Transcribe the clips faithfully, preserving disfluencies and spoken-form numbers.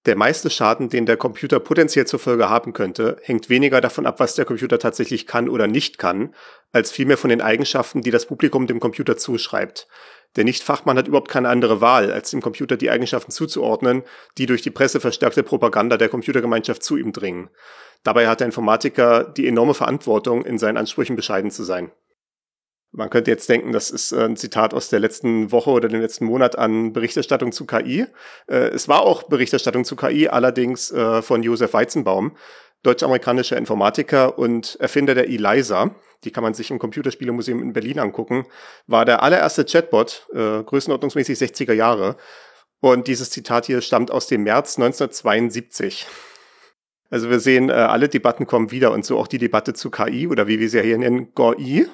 Der meiste Schaden, den der Computer potenziell zur Folge haben könnte, hängt weniger davon ab, was der Computer tatsächlich kann oder nicht kann, als vielmehr von den Eigenschaften, die das Publikum dem Computer zuschreibt. Der Nicht-Fachmann hat überhaupt keine andere Wahl, als dem Computer die Eigenschaften zuzuordnen, die durch die Presse verstärkte Propaganda der Computergemeinschaft zu ihm dringen. Dabei hat der Informatiker die enorme Verantwortung, in seinen Ansprüchen bescheiden zu sein. Man könnte jetzt denken, das ist ein Zitat aus der letzten Woche oder dem letzten Monat an Berichterstattung zu K I. Es war auch Berichterstattung zu K I, allerdings von Josef Weizenbaum, deutsch-amerikanischer Informatiker und Erfinder der ELIZA. Die kann man sich im Computerspielemuseum in Berlin angucken. War der allererste Chatbot, größenordnungsmäßig sechziger Jahre. Und dieses Zitat hier stammt aus dem März neunzehnhundertzweiundsiebzig. Also wir sehen, alle Debatten kommen wieder und so auch die Debatte zu K I oder wie wir sie ja hier nennen, G O I.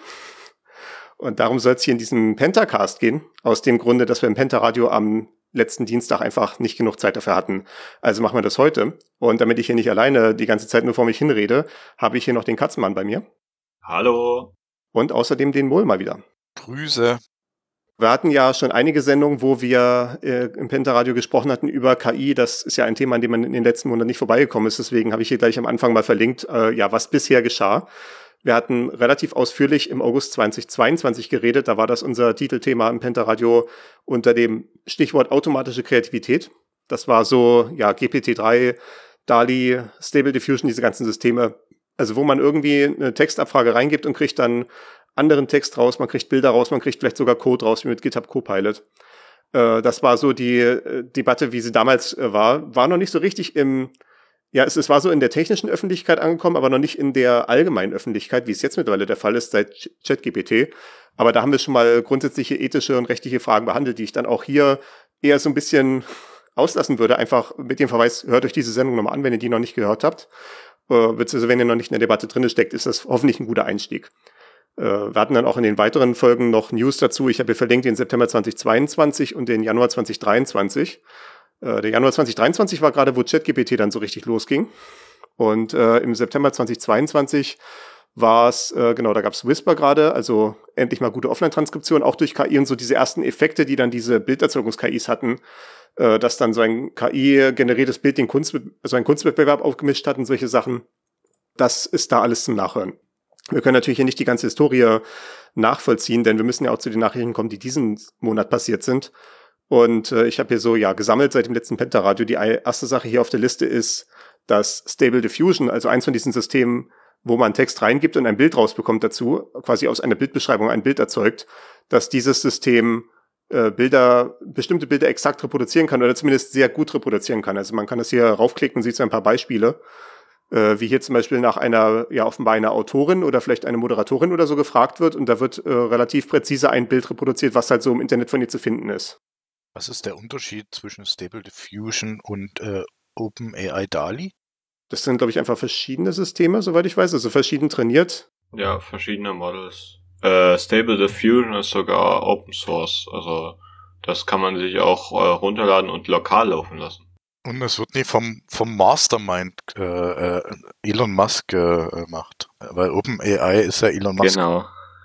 Und darum soll es hier in diesem Pentacast gehen, aus dem Grunde, dass wir im Pentaradio am letzten Dienstag einfach nicht genug Zeit dafür hatten. Also machen wir das heute. Und damit ich hier nicht alleine die ganze Zeit nur vor mich hinrede, habe ich hier noch den Katzenmann bei mir. Hallo. Und außerdem den Mol mal wieder. Grüße. Wir hatten ja schon einige Sendungen, wo wir äh, im Pentaradio gesprochen hatten über K I. Das ist ja ein Thema, an dem man in den letzten Monaten nicht vorbeigekommen ist. Deswegen habe ich hier gleich am Anfang mal verlinkt, äh, ja, was bisher geschah. Wir hatten relativ ausführlich im August zweitausendzweiundzwanzig geredet. Da war das unser Titelthema im Pentaradio unter dem Stichwort automatische Kreativität. Das war so, ja, G P T drei, DALL-E, Stable Diffusion, diese ganzen Systeme. Also wo man irgendwie eine Textabfrage reingibt und kriegt dann anderen Text raus, man kriegt Bilder raus, man kriegt vielleicht sogar Code raus, wie mit GitHub Copilot. Äh, das war so die äh, Debatte, wie sie damals äh, war. War noch nicht so richtig im Ja, es, es war so in der technischen Öffentlichkeit angekommen, aber noch nicht in der allgemeinen Öffentlichkeit, wie es jetzt mittlerweile der Fall ist seit ChatGPT. Aber da haben wir schon mal grundsätzliche ethische und rechtliche Fragen behandelt, die ich dann auch hier eher so ein bisschen auslassen würde. Einfach mit dem Verweis, hört euch diese Sendung nochmal an, wenn ihr die noch nicht gehört habt. Äh, beziehungsweise wenn ihr noch nicht in der Debatte drin steckt, ist das hoffentlich ein guter Einstieg. Äh, wir hatten dann auch in den weiteren Folgen noch News dazu. Ich habe hier verlinkt den September zweitausendzweiundzwanzig und den Januar zweitausenddreiundzwanzig. Der Januar zweitausenddreiundzwanzig war gerade, wo ChatGPT dann so richtig losging. Und äh, im September zweitausendzweiundzwanzig war es, äh, genau, da gab es Whisper gerade, also endlich mal gute Offline-Transkription, auch durch K I und so diese ersten Effekte, die dann diese Bilderzeugungs-K Is hatten, äh, dass dann so ein K I-generiertes Bild den Kunst, also einen Kunstwettbewerb aufgemischt hat und solche Sachen. Das ist da alles zum Nachhören. Wir können natürlich hier nicht die ganze Historie nachvollziehen, denn wir müssen ja auch zu den Nachrichten kommen, die diesen Monat passiert sind. Und äh, ich habe hier so, ja, gesammelt seit dem letzten Pentaradio. Die erste Sache hier auf der Liste ist, dass Stable Diffusion, also eins von diesen Systemen, wo man Text reingibt und ein Bild rausbekommt dazu, quasi aus einer Bildbeschreibung ein Bild erzeugt, dass dieses System äh, Bilder, bestimmte Bilder exakt reproduzieren kann oder zumindest sehr gut reproduzieren kann. Also man kann das hier raufklicken und sieht so ein paar Beispiele, äh, wie hier zum Beispiel nach einer, ja, offenbar einer Autorin oder vielleicht eine Moderatorin oder so gefragt wird und da wird äh, relativ präzise ein Bild reproduziert, was halt so im Internet von ihr zu finden ist. Was ist der Unterschied zwischen Stable Diffusion und äh, OpenAI DALL-E? Das sind, glaube ich, einfach verschiedene Systeme, soweit ich weiß, also verschieden trainiert. Ja, verschiedene Models. Äh, Stable Diffusion ist sogar Open Source, also das kann man sich auch äh, runterladen und lokal laufen lassen. Und es wird nicht vom, vom Mastermind äh, äh, Elon Musk äh, gemacht, weil OpenAI ist ja Elon Musk. Genau.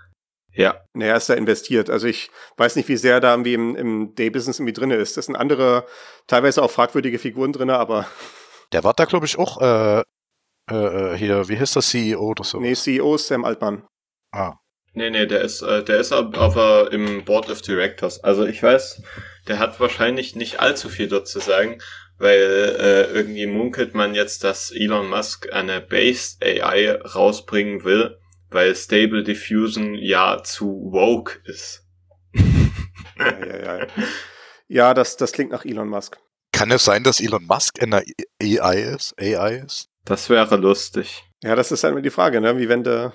Ja. Naja, ist da investiert. Also ich weiß nicht, wie sehr da irgendwie im, im Day-Business irgendwie drin ist. Das sind andere, teilweise auch fragwürdige Figuren drin, aber... Der war da, glaube ich, auch äh, äh, hier, wie heißt das, C E O oder so? Nee, C E O ist Sam Altman. Ah. Nee, nee, der ist, äh, der ist aber im Board of Directors. Also ich weiß, der hat wahrscheinlich nicht allzu viel dort zu sagen, weil äh, irgendwie munkelt man jetzt, dass Elon Musk eine Based A I rausbringen will, weil Stable Diffusion ja zu woke ist. ja, ja, ja. ja das, das klingt nach Elon Musk. Kann es sein, dass Elon Musk eine A I ist? A I ist? Das wäre lustig. Ja, das ist halt immer die Frage, ne? Wie wenn der,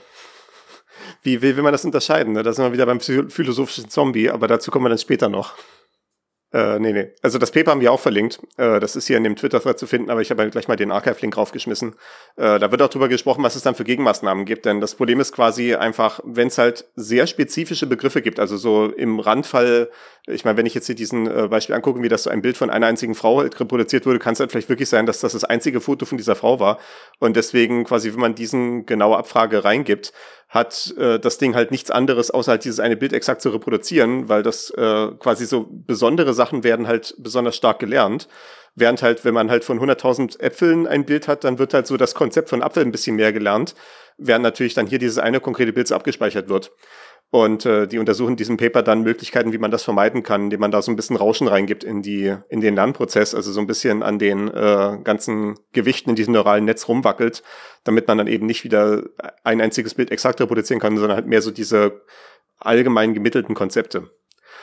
wie will, will man das unterscheiden? Ne? Da sind wir wieder beim philosophischen Zombie, aber dazu kommen wir dann später noch. Äh, nee, nee. Also das Paper haben wir auch verlinkt. Äh, das ist hier in dem Twitter-Thread zu finden, aber ich habe gleich mal den Archive-Link raufgeschmissen. Äh, da wird auch drüber gesprochen, was es dann für Gegenmaßnahmen gibt, denn das Problem ist quasi einfach, wenn es halt sehr spezifische Begriffe gibt, also so im Randfall, ich meine, wenn ich jetzt hier diesen äh, Beispiel angucke, wie das so ein Bild von einer einzigen Frau halt reproduziert wurde, kann es halt vielleicht wirklich sein, dass das das einzige Foto von dieser Frau war und deswegen quasi, wenn man diesen genaue Abfrage reingibt, hat äh, das Ding halt nichts anderes, außer halt dieses eine Bild exakt zu reproduzieren, weil das äh, quasi so besondere Sachen werden halt besonders stark gelernt. Während halt, wenn man halt von hunderttausend Äpfeln ein Bild hat, dann wird halt so das Konzept von Apfel ein bisschen mehr gelernt, während natürlich dann hier dieses eine konkrete Bild so abgespeichert wird. Und äh, die untersuchen in diesem Paper dann Möglichkeiten, wie man das vermeiden kann, indem man da so ein bisschen Rauschen reingibt in die in den Lernprozess, also so ein bisschen an den äh, ganzen Gewichten in diesem neuralen Netz rumwackelt, damit man dann eben nicht wieder ein einziges Bild exakt reproduzieren kann, sondern halt mehr so diese allgemein gemittelten Konzepte.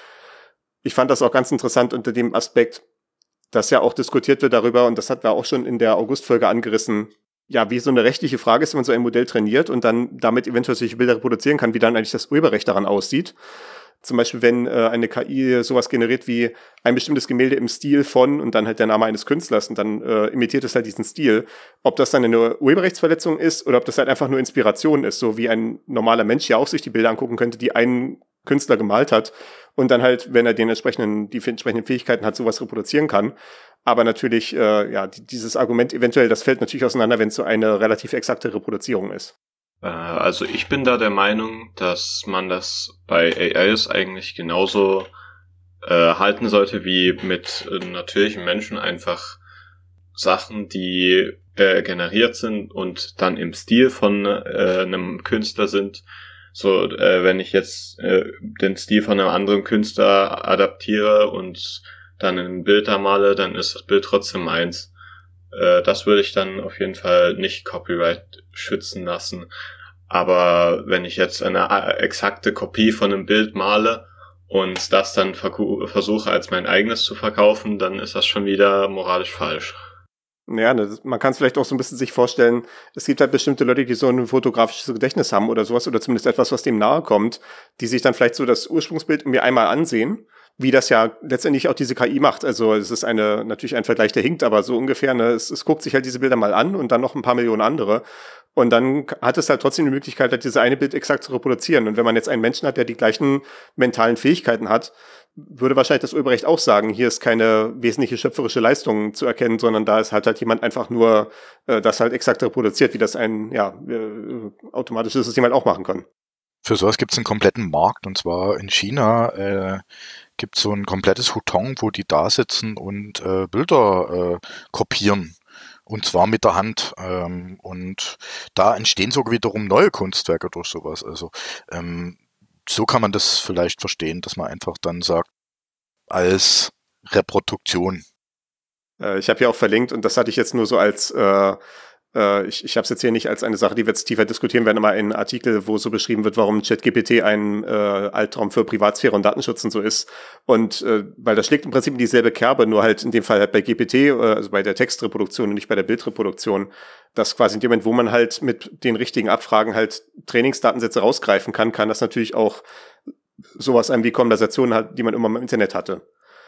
Ich fand das auch ganz interessant unter dem Aspekt, dass ja auch diskutiert wird darüber, und das hatten wir auch schon in der August-Folge angerissen, ja, wie so eine rechtliche Frage ist, wenn man so ein Modell trainiert und dann damit eventuell solche Bilder reproduzieren kann, wie dann eigentlich das Urheberrecht daran aussieht. Zum Beispiel, wenn äh, eine K I sowas generiert wie ein bestimmtes Gemälde im Stil von und dann halt der Name eines Künstlers und dann äh, imitiert es halt diesen Stil. Ob das dann eine Urheberrechtsverletzung ist oder ob das halt einfach nur Inspiration ist, so wie ein normaler Mensch ja auch sich die Bilder angucken könnte, die ein Künstler gemalt hat und dann halt, wenn er den entsprechenden, die entsprechenden Fähigkeiten hat, sowas reproduzieren kann. Aber natürlich, äh, ja, dieses Argument eventuell, das fällt natürlich auseinander, wenn es so eine relativ exakte Reproduzierung ist. Äh, also ich bin da der Meinung, dass man das bei A Is eigentlich genauso äh, halten sollte wie mit äh, natürlichen Menschen, einfach Sachen, die äh, generiert sind und dann im Stil von äh, einem Künstler sind. So, äh, wenn ich jetzt äh, den Stil von einem anderen Künstler adaptiere und dann ein Bild da male, dann ist das Bild trotzdem meins. Äh, das würde ich dann auf jeden Fall nicht Copyright schützen lassen. Aber wenn ich jetzt eine exakte Kopie von einem Bild male und das dann verku- versuche als mein eigenes zu verkaufen, dann ist das schon wieder moralisch falsch. Ja, das, man kann es vielleicht auch so ein bisschen sich vorstellen, es gibt halt bestimmte Leute, die so ein fotografisches Gedächtnis haben oder sowas, oder zumindest etwas, was dem nahe kommt, die sich dann vielleicht so das Ursprungsbild irgendwie einmal ansehen, wie das ja letztendlich auch diese K I macht. Also es ist eine natürlich ein Vergleich, der hinkt, aber so ungefähr, ne, es, es guckt sich halt diese Bilder mal an und dann noch ein paar Millionen andere. Und dann hat es halt trotzdem die Möglichkeit, halt diese eine Bild exakt zu reproduzieren. Und wenn man jetzt einen Menschen hat, der die gleichen mentalen Fähigkeiten hat, würde wahrscheinlich das Urheberrecht auch sagen, hier ist keine wesentliche schöpferische Leistung zu erkennen, sondern da ist halt halt jemand einfach nur äh, das halt exakt reproduziert, wie das ein ja äh, automatisches System halt auch machen kann. Für sowas gibt es einen kompletten Markt, und zwar in China äh, gibt es so ein komplettes Hutong, wo die da sitzen und äh, Bilder äh, kopieren. Und zwar mit der Hand. Ähm, und da entstehen sogar wiederum neue Kunstwerke durch sowas. Also ähm, so kann man das vielleicht verstehen, dass man einfach dann sagt, als Reproduktion. Äh, ich habe ja auch verlinkt, und das hatte ich jetzt nur so als äh, äh, ich, ich habe es jetzt hier nicht als eine Sache, die wir jetzt tiefer diskutieren werden, aber einen Artikel, wo so beschrieben wird, warum ChatGPT ein äh, Albtraum für Privatsphäre und Datenschutz und so ist. Und äh, weil das schlägt im Prinzip in dieselbe Kerbe, nur halt in dem Fall halt bei G P T, äh, also bei der Textreproduktion und nicht bei der Bildreproduktion, dass quasi in dem Moment, wo man halt mit den richtigen Abfragen halt Trainingsdatensätze rausgreifen kann, kann das natürlich auch sowas einem wie Konversationen halt, die man immer im Internet hatte.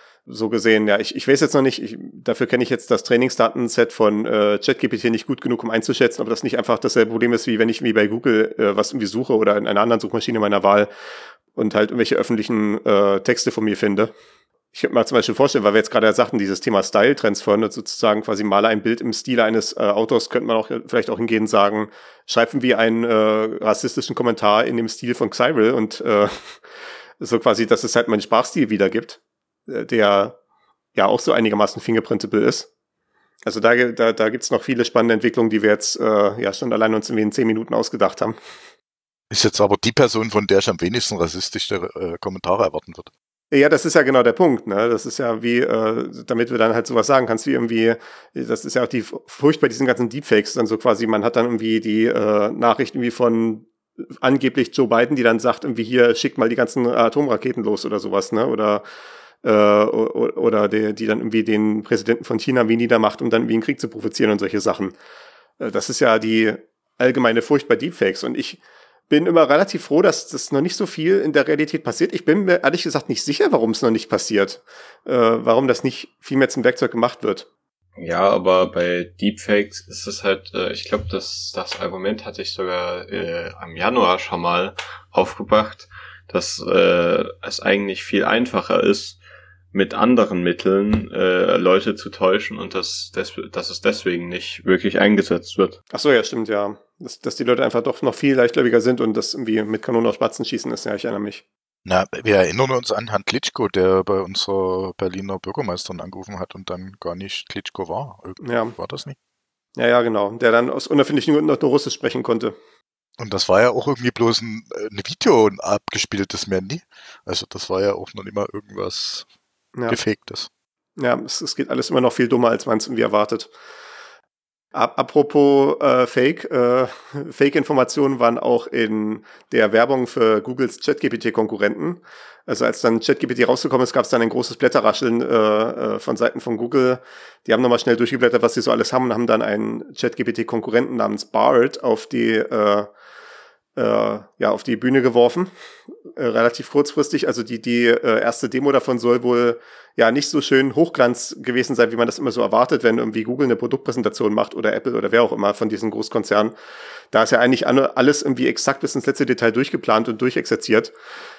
So gesehen, ja, ich, ich weiß jetzt noch nicht, ich, dafür kenne ich jetzt das Trainingsdatenset von äh, ChatGPT nicht gut genug, um einzuschätzen, ob das nicht einfach dasselbe Problem ist, wie wenn ich wie bei Google äh, was irgendwie suche oder in einer anderen Suchmaschine meiner Wahl und halt irgendwelche öffentlichen äh, Texte von mir finde. Ich könnte mir zum Beispiel vorstellen, weil wir jetzt gerade sagten, dieses Thema Style-Transfer und sozusagen quasi male ein Bild im Stile eines äh, Autors, könnte man auch vielleicht auch hingehen und sagen, schreiben wir einen äh, rassistischen Kommentar in dem Stil von Cyril und äh, so quasi, dass es halt meinen Sprachstil wiedergibt, der ja auch so einigermaßen fingerprintable ist. Also da, da, da gibt's noch viele spannende Entwicklungen, die wir jetzt äh, ja schon allein uns in zehn Minuten ausgedacht haben. Ist jetzt aber die Person, von der ich am wenigsten rassistische äh, Kommentare erwarten würde. Ja, das ist ja genau der Punkt, ne? Das ist ja wie, äh, damit du dann halt sowas sagen kannst, wie irgendwie, das ist ja auch die Furcht bei diesen ganzen Deepfakes, dann so quasi, man hat dann irgendwie die äh, Nachrichten wie von angeblich Joe Biden, die dann sagt, irgendwie hier, schickt mal die ganzen Atomraketen los oder sowas, ne? Oder Äh, oder die, die dann irgendwie den Präsidenten von China wie niedermacht, um dann irgendwie einen Krieg zu provozieren und solche Sachen. Äh, das ist ja die allgemeine Furcht bei Deepfakes. Und ich bin immer relativ froh, dass das noch nicht so viel in der Realität passiert. Ich bin mir ehrlich gesagt nicht sicher, warum es noch nicht passiert. Äh, warum das nicht viel mehr zum Werkzeug gemacht wird. Ja, aber bei Deepfakes ist es halt, äh, ich glaube, das, das Argument hatte ich sogar äh, am Januar schon mal aufgebracht, dass äh, es eigentlich viel einfacher ist, mit anderen Mitteln äh, Leute zu täuschen und dass, des, dass es deswegen nicht wirklich eingesetzt wird. Ach so, ja, stimmt, ja. Dass, dass die Leute einfach doch noch viel leichtgläubiger sind und das irgendwie mit Kanonen auf Spatzen schießen ist, ja, ich erinnere mich. Na, wir erinnern uns an Herrn Klitschko, der bei unserer Berliner Bürgermeisterin angerufen hat und dann gar nicht Klitschko war. Irgendwie Ja. War das nicht? Ja, ja, genau. Der dann aus unerfindlichen Gründen noch nur Russisch sprechen konnte. Und das war ja auch irgendwie bloß ein, ein Video, ein abgespieltes Mandy. Also das war ja auch noch nicht mal irgendwas Ja, Gefaktes. ja es, es geht alles immer noch viel dummer, als man es irgendwie erwartet. Ap- Apropos äh, Fake, äh, Fake-Informationen waren auch in der Werbung für Googles ChatGPT-Konkurrenten. Also als dann ChatGPT rausgekommen ist, gab es dann ein großes Blätterrascheln äh, äh, von Seiten von Google. Die haben nochmal schnell durchgeblättert, was sie so alles haben und haben dann einen ChatGPT-Konkurrenten namens Bard auf die äh, äh, ja auf die Bühne geworfen, äh, relativ kurzfristig. Also die die äh, erste Demo davon soll wohl ja nicht so schön Hochglanz gewesen sein, wie man das immer so erwartet, wenn irgendwie Google eine Produktpräsentation macht oder Apple oder wer auch immer von diesen Großkonzernen. Da ist ja eigentlich alles irgendwie exakt bis ins letzte Detail durchgeplant und durchexerziert.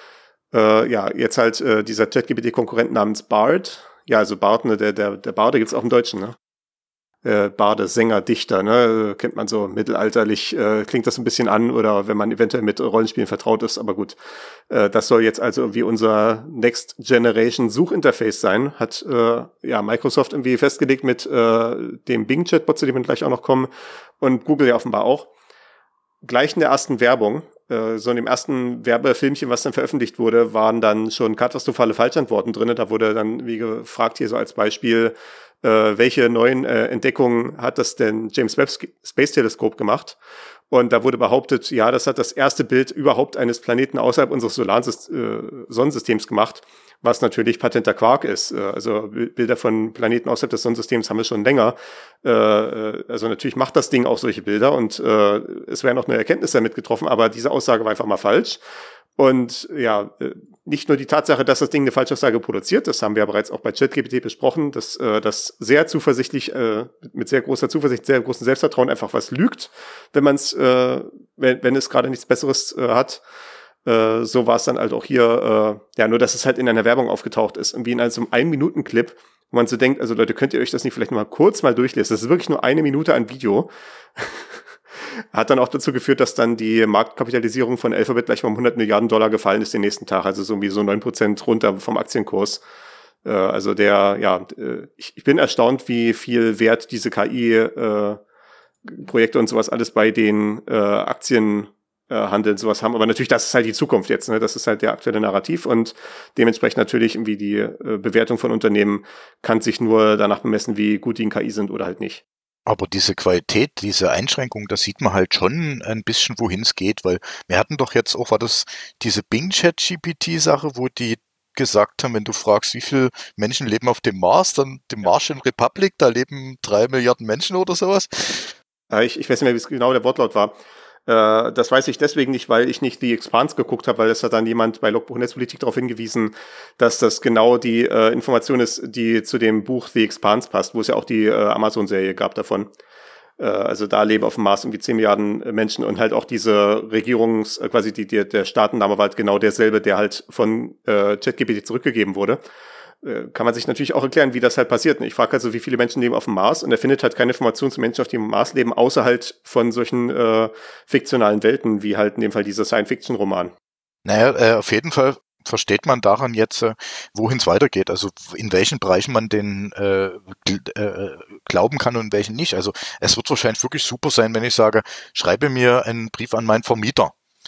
Äh, ja, jetzt halt äh, dieser ChatGPT-Konkurrent namens Bard. Ja, also Bard, ne, der, der, der Barde gibt's auch im Deutschen, ne? Äh, Barde, Sänger, Dichter, ne? Kennt man so mittelalterlich, äh, klingt das ein bisschen an oder wenn man eventuell mit Rollenspielen vertraut ist, aber gut. Äh, das soll jetzt also irgendwie unser Next Generation Suchinterface sein, hat äh, ja Microsoft irgendwie festgelegt mit äh, dem Bing Chatbot, zu dem wir gleich auch noch kommen, und Google ja offenbar auch. Gleich in der ersten Werbung, äh, so in dem ersten Werbefilmchen, was dann veröffentlicht wurde, waren dann schon katastrophale Falschantworten drin. Da wurde dann wie gefragt hier so als Beispiel, äh, welche neuen äh, Entdeckungen hat das denn James Webb Space Teleskop gemacht? Und da wurde behauptet, ja, das hat das erste Bild überhaupt eines Planeten außerhalb unseres Solarsys- äh, Sonnensystems gemacht, was natürlich patenter Quark ist. Äh, also Bilder von Planeten außerhalb des Sonnensystems haben wir schon länger. Äh, also natürlich macht das Ding auch solche Bilder und äh, es werden auch neue Erkenntnisse damit getroffen, aber diese Aussage war einfach mal falsch. Und ja, nicht nur die Tatsache, dass das Ding eine Falschaussage produziert, das haben wir ja bereits auch bei ChatGPT besprochen, dass äh, das sehr zuversichtlich, äh, mit sehr großer Zuversicht, sehr großem Selbstvertrauen einfach was lügt, wenn man es, äh, wenn, wenn es gerade nichts Besseres äh, hat. Äh, so war es dann halt auch hier, äh, ja, nur dass es halt in einer Werbung aufgetaucht ist, irgendwie in einem so einem Ein-Minuten-Clip, wo man so denkt, also Leute, könnt ihr euch das nicht vielleicht mal kurz mal durchlesen? Das ist wirklich nur eine Minute an Video. Hat dann auch dazu geführt, dass dann die Marktkapitalisierung von Alphabet gleich mal um hundert Milliarden Dollar gefallen ist den nächsten Tag, also so irgendwie so neun Prozent runter vom Aktienkurs. Äh, also der, ja, äh, ich, ich bin erstaunt, wie viel Wert diese K I-Projekte äh, und sowas alles bei den äh, Aktienhandeln sowas haben. Aber natürlich, das ist halt die Zukunft jetzt, ne? Das ist halt der aktuelle Narrativ und dementsprechend natürlich irgendwie die äh, Bewertung von Unternehmen kann sich nur danach bemessen, wie gut die in K I sind oder halt nicht. Aber diese Qualität, diese Einschränkung, da sieht man halt schon ein bisschen, wohin es geht, weil wir hatten doch jetzt auch, war das diese Bing-Chat-G P T-Sache, wo die gesagt haben, wenn du fragst, wie viele Menschen leben auf dem Mars, dann die Martian Republic, da leben drei Milliarden Menschen oder sowas. Äh, ich, ich weiß nicht mehr, wie es genau der Wortlaut war. Äh, das weiß ich deswegen nicht, weil ich nicht The Expanse geguckt habe, weil es hat dann jemand bei Logbuch Netzpolitik darauf hingewiesen, dass das genau die äh, Information ist, die zu dem Buch The Expanse passt, wo es ja auch die äh, Amazon-Serie gab davon. Äh, also da leben auf dem Mars irgendwie zehn Milliarden Menschen und halt auch diese Regierungs-, äh, quasi die, die, der Staatenname war halt genau derselbe, der halt von äh, ChatGPT zurückgegeben wurde. Kann man sich natürlich auch erklären, wie das halt passiert. Ich frage also, wie viele Menschen leben auf dem Mars und er findet halt keine Informationen zu Menschen, auf dem Mars leben, außer halt von solchen äh, fiktionalen Welten, wie halt in dem Fall dieser Science-Fiction-Roman. Naja, äh, auf jeden Fall versteht man daran jetzt, äh, wohin es weitergeht, also in welchen Bereichen man den äh, gl- äh, glauben kann und in welchen nicht. Also es wird wahrscheinlich wirklich super sein, wenn ich sage, schreibe mir einen Brief an meinen Vermieter.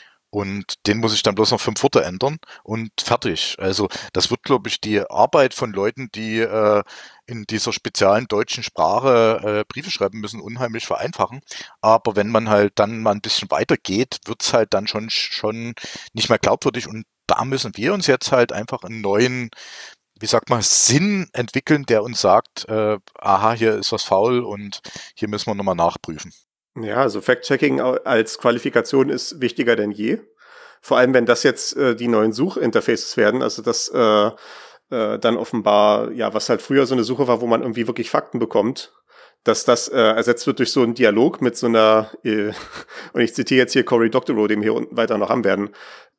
Und den muss ich dann bloß noch fünf Wörter ändern und fertig. Also das wird, glaube ich, die Arbeit von Leuten, die äh, in dieser speziellen deutschen Sprache äh, Briefe schreiben müssen, unheimlich vereinfachen. Aber wenn man halt dann mal ein bisschen weitergeht, wird's halt dann schon schon nicht mehr glaubwürdig. Und da müssen wir uns jetzt halt einfach einen neuen, wie sagt man, Sinn entwickeln, der uns sagt, äh, aha, hier ist was faul und hier müssen wir nochmal nachprüfen. Ja, also Fact-Checking als Qualifikation ist wichtiger denn je. Vor allem, wenn das jetzt äh, die neuen Suchinterfaces werden, also das äh, äh, dann offenbar, ja, was halt früher so eine Suche war, wo man irgendwie wirklich Fakten bekommt, dass das äh, ersetzt wird durch so einen Dialog mit so einer, äh, und ich zitiere jetzt hier Cory Doctorow, den wir hier unten weiter noch haben werden,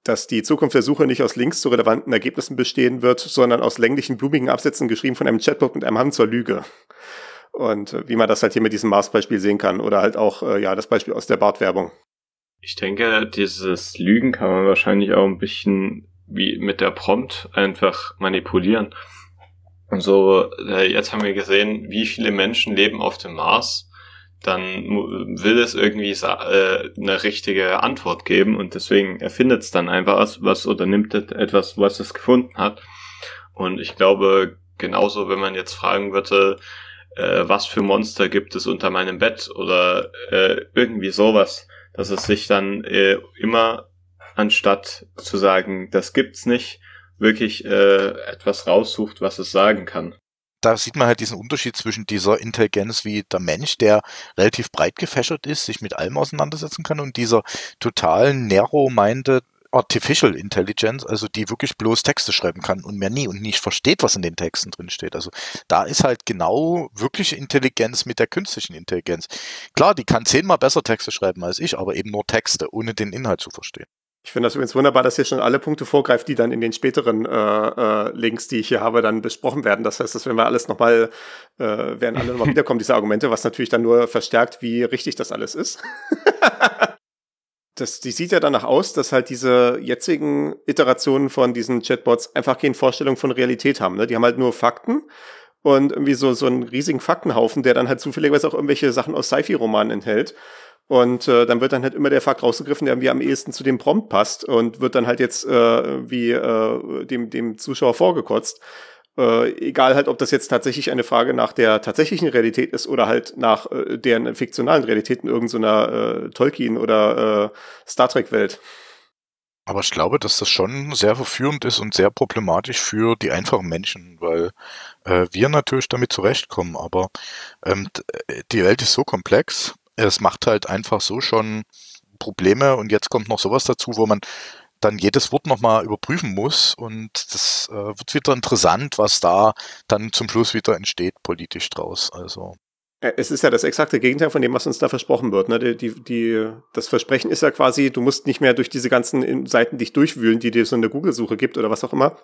dass die Zukunft der Suche nicht aus Links zu relevanten Ergebnissen bestehen wird, sondern aus länglichen, blumigen Absätzen geschrieben von einem Chatbot mit einem Hang zur Lüge. Und äh, wie man das halt hier mit diesem Mars-Beispiel sehen kann. Oder halt auch äh, ja das Beispiel aus der Bart-Werbung. Ich denke, dieses Lügen kann man wahrscheinlich auch ein bisschen wie mit der Prompt einfach manipulieren. Und so, äh, jetzt haben wir gesehen, wie viele Menschen leben auf dem Mars. Dann will es irgendwie äh, eine richtige Antwort geben und deswegen erfindet es dann einfach was, was oder nimmt etwas, was es gefunden hat. Und ich glaube, genauso, wenn man jetzt fragen würde, äh, was für Monster gibt es unter meinem Bett oder äh, irgendwie sowas, dass es sich dann äh, immer, anstatt zu sagen, das gibt's nicht, wirklich äh, etwas raussucht, was es sagen kann. Da sieht man halt diesen Unterschied zwischen dieser Intelligenz wie der Mensch, der relativ breit gefächert ist, sich mit allem auseinandersetzen kann, und dieser total narrow-minded Artificial Intelligence, also die wirklich bloß Texte schreiben kann und mehr nie und nicht versteht, was in den Texten drin steht. Also da ist halt genau wirkliche Intelligenz mit der künstlichen Intelligenz. Klar, die kann zehnmal besser Texte schreiben als ich, aber eben nur Texte, ohne den Inhalt zu verstehen. Ich finde das übrigens wunderbar, dass ihr schon alle Punkte vorgreift, die dann in den späteren äh, äh, Links, die ich hier habe, dann besprochen werden. Das heißt, das werden wir alles nochmal, äh, werden alle nochmal wiederkommen, diese Argumente, was natürlich dann nur verstärkt, wie richtig das alles ist. Das, die sieht ja danach aus, dass halt diese jetzigen Iterationen von diesen Chatbots einfach keine Vorstellung von Realität haben. Ne? Die haben halt nur Fakten und irgendwie so, so einen riesigen Faktenhaufen, der dann halt zufälligerweise auch irgendwelche Sachen aus Sci-Fi-Romanen enthält. Und äh, dann wird dann halt immer der Fakt rausgegriffen, der irgendwie am ehesten zu dem Prompt passt und wird dann halt jetzt äh, wie äh, dem dem Zuschauer vorgekotzt. Äh, egal halt, ob das jetzt tatsächlich eine Frage nach der tatsächlichen Realität ist oder halt nach äh, deren fiktionalen Realität in irgendeiner äh, Tolkien- oder äh, Star Trek-Welt. Aber ich glaube, dass das schon sehr verführend ist und sehr problematisch für die einfachen Menschen, weil äh, wir natürlich damit zurechtkommen, aber ähm, die Welt ist so komplex. Es macht halt einfach so schon Probleme und jetzt kommt noch sowas dazu, wo man dann jedes Wort nochmal überprüfen muss und das äh, wird wieder interessant, was da dann zum Schluss wieder entsteht politisch draus. Also es ist ja das exakte Gegenteil von dem, was uns da versprochen wird. Ne? Die, die, die, das Versprechen ist ja quasi, du musst nicht mehr durch diese ganzen Seiten dich durchwühlen, die dir so eine Google-Suche gibt oder was auch immer,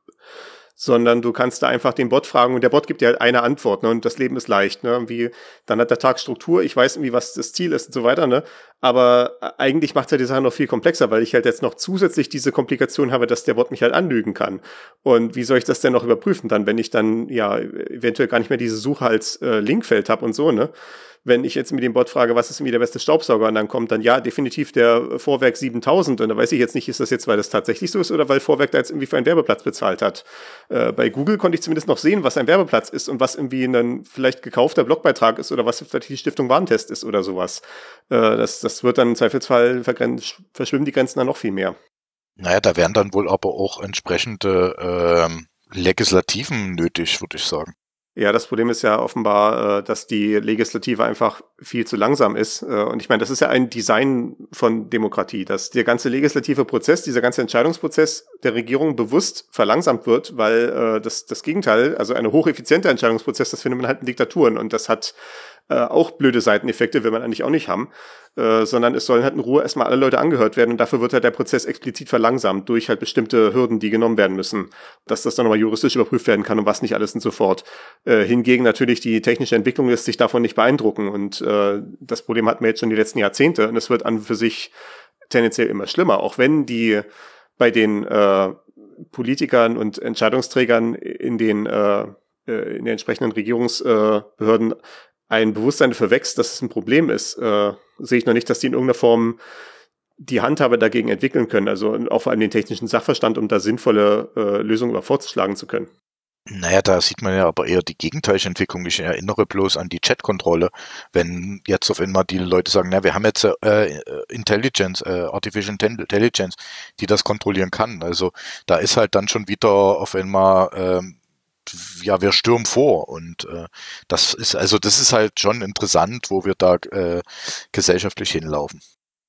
sondern du kannst da einfach den Bot fragen und der Bot gibt dir halt eine Antwort, ne? Und das Leben ist leicht, ne? Irgendwie, dann hat der Tag Struktur, ich weiß irgendwie, was das Ziel ist und so weiter, ne? Aber eigentlich macht es ja die Sache noch viel komplexer, weil ich halt jetzt noch zusätzlich diese Komplikation habe, dass der Bot mich halt anlügen kann. Und wie soll ich das denn noch überprüfen dann, wenn ich dann ja eventuell gar nicht mehr diese Suche als äh, Linkfeld habe und so, ne? Wenn ich jetzt mit dem Bot frage, was ist irgendwie der beste Staubsauger, und dann kommt dann, ja, definitiv der Vorwerk siebentausend, und da weiß ich jetzt nicht, ist das jetzt, weil das tatsächlich so ist, oder weil Vorwerk da jetzt irgendwie für einen Werbeplatz bezahlt hat. Äh, bei Google konnte ich zumindest noch sehen, was ein Werbeplatz ist und was irgendwie ein vielleicht gekaufter Blogbeitrag ist oder was vielleicht die Stiftung Warentest ist oder sowas. Äh, das, das wird dann im Zweifelsfall verschwimmen die Grenzen dann noch viel mehr. Naja, da wären dann wohl aber auch entsprechende ähm, Legislativen nötig, würde ich sagen. Ja, das Problem ist ja offenbar, dass die Legislative einfach viel zu langsam ist. Und ich meine, das ist ja ein Design von Demokratie, dass der ganze legislative Prozess, dieser ganze Entscheidungsprozess der Regierung bewusst verlangsamt wird, weil das, das Gegenteil, also ein hocheffizienter Entscheidungsprozess, das findet man halt in Diktaturen. Und das hat äh, auch blöde Seiteneffekte, will man eigentlich auch nicht haben. Äh, sondern es sollen halt in Ruhe erstmal alle Leute angehört werden und dafür wird halt der Prozess explizit verlangsamt durch halt bestimmte Hürden, die genommen werden müssen, dass das dann nochmal juristisch überprüft werden kann und was nicht alles und so fort. Äh, hingegen natürlich die technische Entwicklung lässt sich davon nicht beeindrucken und äh, das Problem hatten wir jetzt schon die letzten Jahrzehnte und es wird an und für sich tendenziell immer schlimmer, auch wenn die bei den äh, Politikern und Entscheidungsträgern in den, äh, in den entsprechenden Regierungsbehörden äh, ein Bewusstsein dafür wächst, dass es ein Problem ist, äh, sehe ich noch nicht, dass die in irgendeiner Form die Handhabe dagegen entwickeln können, also auch vor allem den technischen Sachverstand, um da sinnvolle äh, Lösungen über vorzuschlagen zu können. Naja, da sieht man ja aber eher die gegenteilige Entwicklung. Ich erinnere bloß an die Chatkontrolle. Wenn jetzt auf einmal die Leute sagen, na, wir haben jetzt äh, Intelligence, äh, Artificial Intelligence, die das kontrollieren kann. Also da ist halt dann schon wieder auf einmal ähm, ja, wir stürmen vor und äh, das ist, also das ist halt schon interessant, wo wir da äh, gesellschaftlich hinlaufen.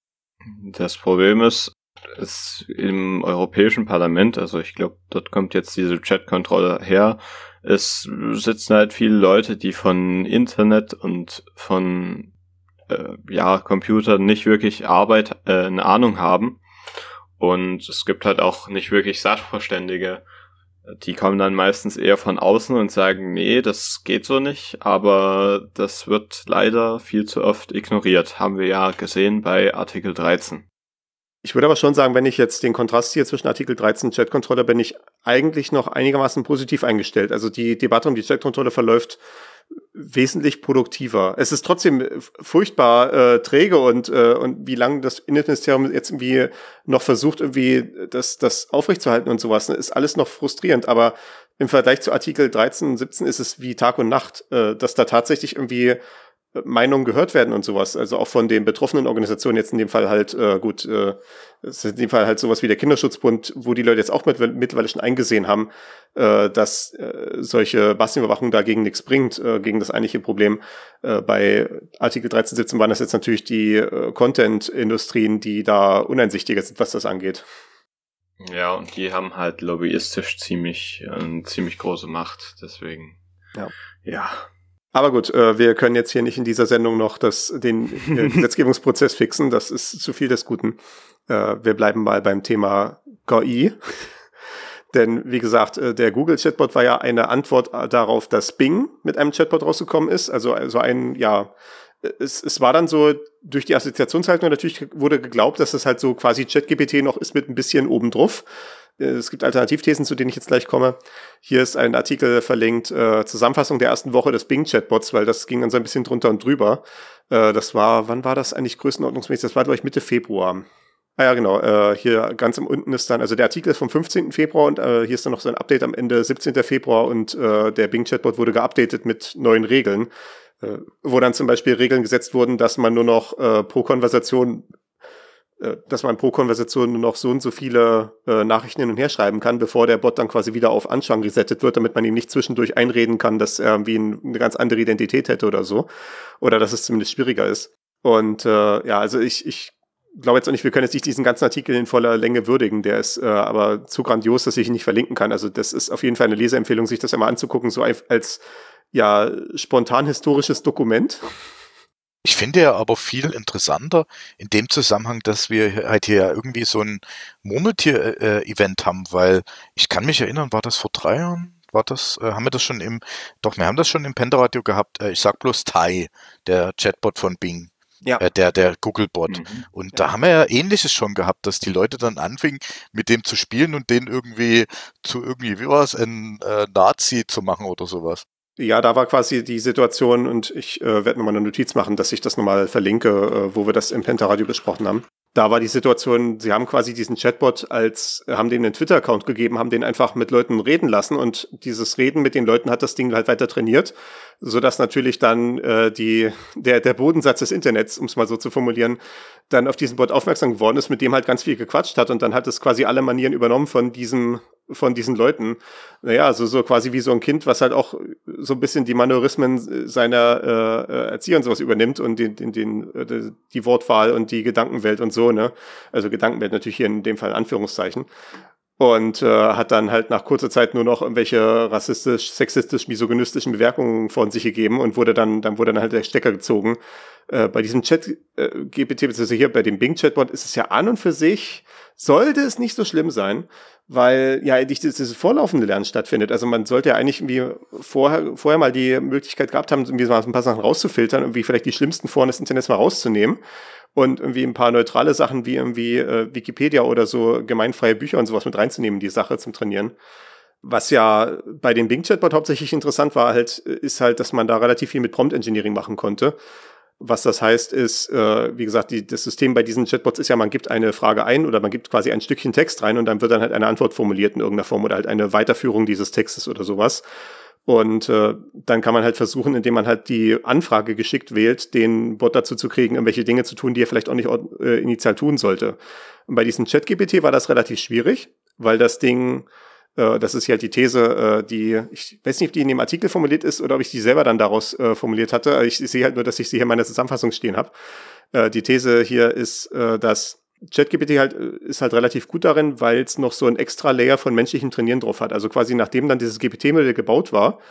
Das Problem ist, ist im Europäischen Parlament, also ich glaube, dort kommt jetzt diese Chat-Kontrolle her, es sitzen halt viele Leute, die von Internet und von äh, ja Computern nicht wirklich Arbeit, äh, eine Ahnung haben. Und es gibt halt auch nicht wirklich Sachverständige. Die kommen dann meistens eher von außen und sagen, nee, das geht so nicht, aber das wird leider viel zu oft ignoriert. Haben wir ja gesehen bei Artikel dreizehn. Ich würde aber schon sagen, wenn ich jetzt den Kontrast hier zwischen Artikel dreizehn und Chat-Controller, bin ich eigentlich noch einigermaßen positiv eingestellt. Also die Debatte um die Chat-Controller verläuft wesentlich produktiver. Es ist trotzdem furchtbar äh, träge und äh, und wie lange das Innenministerium jetzt irgendwie noch versucht, irgendwie das das aufrechtzuerhalten und sowas, ne, ist alles noch frustrierend. Aber im Vergleich zu Artikel dreizehn und siebzehn ist es wie Tag und Nacht, äh, dass da tatsächlich irgendwie Meinungen gehört werden und sowas, also auch von den betroffenen Organisationen, jetzt in dem Fall halt, äh, gut, äh, ist in dem Fall halt sowas wie der Kinderschutzbund, wo die Leute jetzt auch mit, mittlerweile schon eingesehen haben, äh, dass äh, solche Massenüberwachung dagegen nichts bringt, äh, gegen das eigentliche Problem. Äh, bei Artikel dreizehn, siebzehn waren das jetzt natürlich die äh, Content-Industrien, die da uneinsichtiger sind, was das angeht. Ja, und die haben halt lobbyistisch ziemlich, äh, ziemlich große Macht, deswegen. Ja. Ja. Aber gut, äh, wir können jetzt hier nicht in dieser Sendung noch das, den äh, Gesetzgebungsprozess fixen. Das ist zu viel des Guten. Äh, wir bleiben mal beim Thema K I. Denn, wie gesagt, äh, der Google-Chatbot war ja eine Antwort darauf, dass Bing mit einem Chatbot rausgekommen ist. Also, also ein, ja, es, es war dann so, durch die Assoziationshaltung natürlich wurde geglaubt, dass es halt so quasi ChatGPT noch ist mit ein bisschen obendrauf. Es gibt Alternativthesen, zu denen ich jetzt gleich komme. Hier ist ein Artikel verlinkt, äh, Zusammenfassung der ersten Woche des Bing-Chatbots, weil das ging dann so ein bisschen drunter und drüber. Äh, das war, wann war das eigentlich größenordnungsmäßig? Das war, glaube ich, Mitte Februar. Ah ja, genau. Äh, hier ganz am unten ist dann, also der Artikel ist vom fünfzehnten Februar und äh, hier ist dann noch so ein Update am Ende, siebzehnten Februar und äh, der Bing-Chatbot wurde geupdatet mit neuen Regeln, äh, wo dann zum Beispiel Regeln gesetzt wurden, dass man nur noch äh, pro Konversation dass man pro Konversation nur noch so und so viele äh, Nachrichten hin und her schreiben kann, bevor der Bot dann quasi wieder auf Anschwang resettet wird, damit man ihm nicht zwischendurch einreden kann, dass er irgendwie ein, eine ganz andere Identität hätte oder so. Oder dass es zumindest schwieriger ist. Und äh, ja, also ich, ich glaube jetzt auch nicht, wir können jetzt nicht diesen ganzen Artikel in voller Länge würdigen. Der ist äh, aber zu grandios, dass ich ihn nicht verlinken kann. Also das ist auf jeden Fall eine Leseempfehlung, sich das einmal anzugucken, so als ja spontan historisches Dokument. Ich finde ja aber viel interessanter in dem Zusammenhang, dass wir halt hier irgendwie so ein Murmeltier-Event haben, weil ich kann mich erinnern, war das vor drei Jahren? War das, äh, haben wir das schon im, doch, wir haben das schon im Pentaradio gehabt. Äh, ich sag bloß Tai, der Chatbot von Bing. Ja. Äh, der, der Googlebot. Mhm. Und ja. Da haben wir ja Ähnliches schon gehabt, dass die Leute dann anfingen, mit dem zu spielen und den irgendwie zu irgendwie, wie war es, ein äh, Nazi zu machen oder sowas. Ja, da war quasi die Situation und ich äh, werde nochmal eine Notiz machen, dass ich das nochmal verlinke, äh, wo wir das im Pentaradio besprochen haben. Da war die Situation, sie haben quasi diesen Chatbot als, haben denen einen Twitter-Account gegeben, haben den einfach mit Leuten reden lassen und dieses Reden mit den Leuten hat das Ding halt weiter trainiert, sodass natürlich dann äh, die der der Bodensatz des Internets, um es mal so zu formulieren, dann auf diesen Bot aufmerksam geworden ist, mit dem halt ganz viel gequatscht hat und dann hat es quasi alle Manieren übernommen von diesem von diesen Leuten. Naja, also so quasi wie so ein Kind, was halt auch so ein bisschen die Manörismen seiner äh, Erzieher und sowas übernimmt und den, den, den, die Wortwahl und die Gedankenwelt und so, ne? Also Gedankenwelt natürlich hier in dem Fall in Anführungszeichen. Und äh, hat dann halt nach kurzer Zeit nur noch irgendwelche rassistisch, sexistisch, misogynistischen Bemerkungen von sich gegeben und wurde dann, dann wurde dann halt der Stecker gezogen. Äh, bei diesem Chat-G P T, beziehungsweise hier bei dem Bing-Chatbot ist es ja an und für sich, sollte es nicht so schlimm sein, weil ja nicht dieses vorlaufende Lernen stattfindet. Also man sollte ja eigentlich irgendwie vorher, vorher mal die Möglichkeit gehabt haben, irgendwie mal ein paar Sachen rauszufiltern, irgendwie vielleicht die schlimmsten Foren des Internets mal rauszunehmen und irgendwie ein paar neutrale Sachen wie irgendwie äh, Wikipedia oder so gemeinfreie Bücher und sowas mit reinzunehmen, die Sache zum Trainieren. Was ja bei dem Bing-Chatbot hauptsächlich interessant war, halt, ist halt, dass man da relativ viel mit Prompt-Engineering machen konnte. Was das heißt, ist, äh, wie gesagt, die, das System bei diesen Chatbots ist ja, man gibt eine Frage ein oder man gibt quasi ein Stückchen Text rein und dann wird dann halt eine Antwort formuliert in irgendeiner Form oder halt eine Weiterführung dieses Textes oder sowas. Und äh, dann kann man halt versuchen, indem man halt die Anfrage geschickt wählt, den Bot dazu zu kriegen, irgendwelche Dinge zu tun, die er vielleicht auch nicht äh, initial tun sollte. Und bei diesem Chat G P T war das relativ schwierig, weil das Ding, äh, das ist ja halt die These, äh, die, ich weiß nicht, ob die in dem Artikel formuliert ist oder ob ich die selber dann daraus äh, formuliert hatte. Ich, ich sehe halt nur, dass ich sie hier in meiner Zusammenfassung stehen habe. Äh, die These hier ist, äh, dass ChatGPT halt ist halt relativ gut darin, weil es noch so ein extra Layer von menschlichem Trainieren drauf hat. Also quasi nachdem dann dieses G P T-Modell gebaut war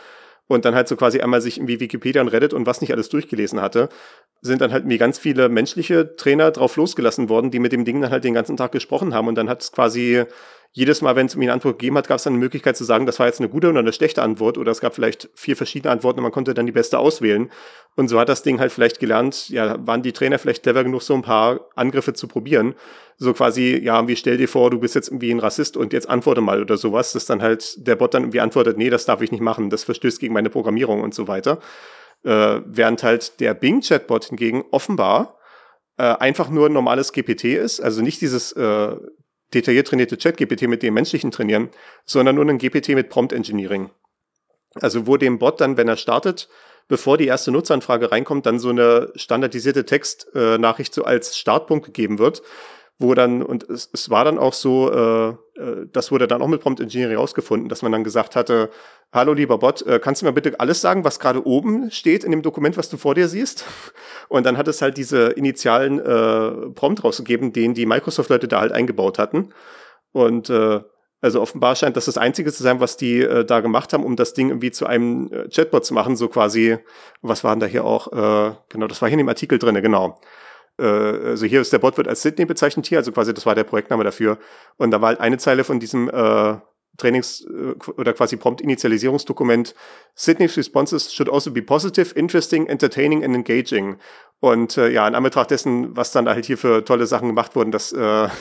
und dann halt so quasi einmal sich irgendwie Wikipedia und Reddit und was nicht alles durchgelesen hatte, sind dann halt irgendwie ganz viele menschliche Trainer drauf losgelassen worden, die mit dem Ding dann halt den ganzen Tag gesprochen haben und dann hat es quasi jedes Mal, wenn es mir eine Antwort gegeben hat, gab es dann eine Möglichkeit zu sagen, das war jetzt eine gute oder eine schlechte Antwort oder es gab vielleicht vier verschiedene Antworten und man konnte dann die beste auswählen. Und so hat das Ding halt vielleicht gelernt, ja, waren die Trainer vielleicht clever genug, so ein paar Angriffe zu probieren. So quasi, ja, wie stell dir vor, du bist jetzt irgendwie ein Rassist und jetzt antworte mal oder sowas, dass dann halt der Bot dann irgendwie antwortet, nee, das darf ich nicht machen, das verstößt gegen meine Programmierung und so weiter. Äh, während halt der Bing-Chatbot hingegen offenbar äh, einfach nur ein normales G P T ist, also nicht dieses äh, detailliert trainierte Chat-G P T mit dem menschlichen trainieren, sondern nur ein G P T mit Prompt-Engineering. Also wo dem Bot dann, wenn er startet, bevor die erste Nutzeranfrage reinkommt, dann so eine standardisierte Textnachricht so als Startpunkt gegeben wird, wo dann, und es, es war dann auch so, äh, das wurde dann auch mit Prompt Engineering rausgefunden, dass man dann gesagt hatte, hallo lieber Bot, äh, kannst du mir bitte alles sagen, was gerade oben steht in dem Dokument, was du vor dir siehst? Und dann hat es halt diese initialen äh, Prompt rausgegeben, den die Microsoft-Leute da halt eingebaut hatten. Und äh, also offenbar scheint das das Einzige zu sein, was die äh, da gemacht haben, um das Ding irgendwie zu einem äh, Chatbot zu machen, so quasi, was waren da hier auch, äh, genau, das war hier in dem Artikel drinne, genau. Also hier ist der Bot wird als Sydney bezeichnet hier, also quasi das war der Projektname dafür. Und da war halt eine Zeile von diesem äh, Trainings- oder quasi Prompt-Initialisierungsdokument. Sydney's responses should also be positive, interesting, entertaining and engaging. Und äh, ja, in Anbetracht dessen, was dann halt hier für tolle Sachen gemacht wurden, dass äh,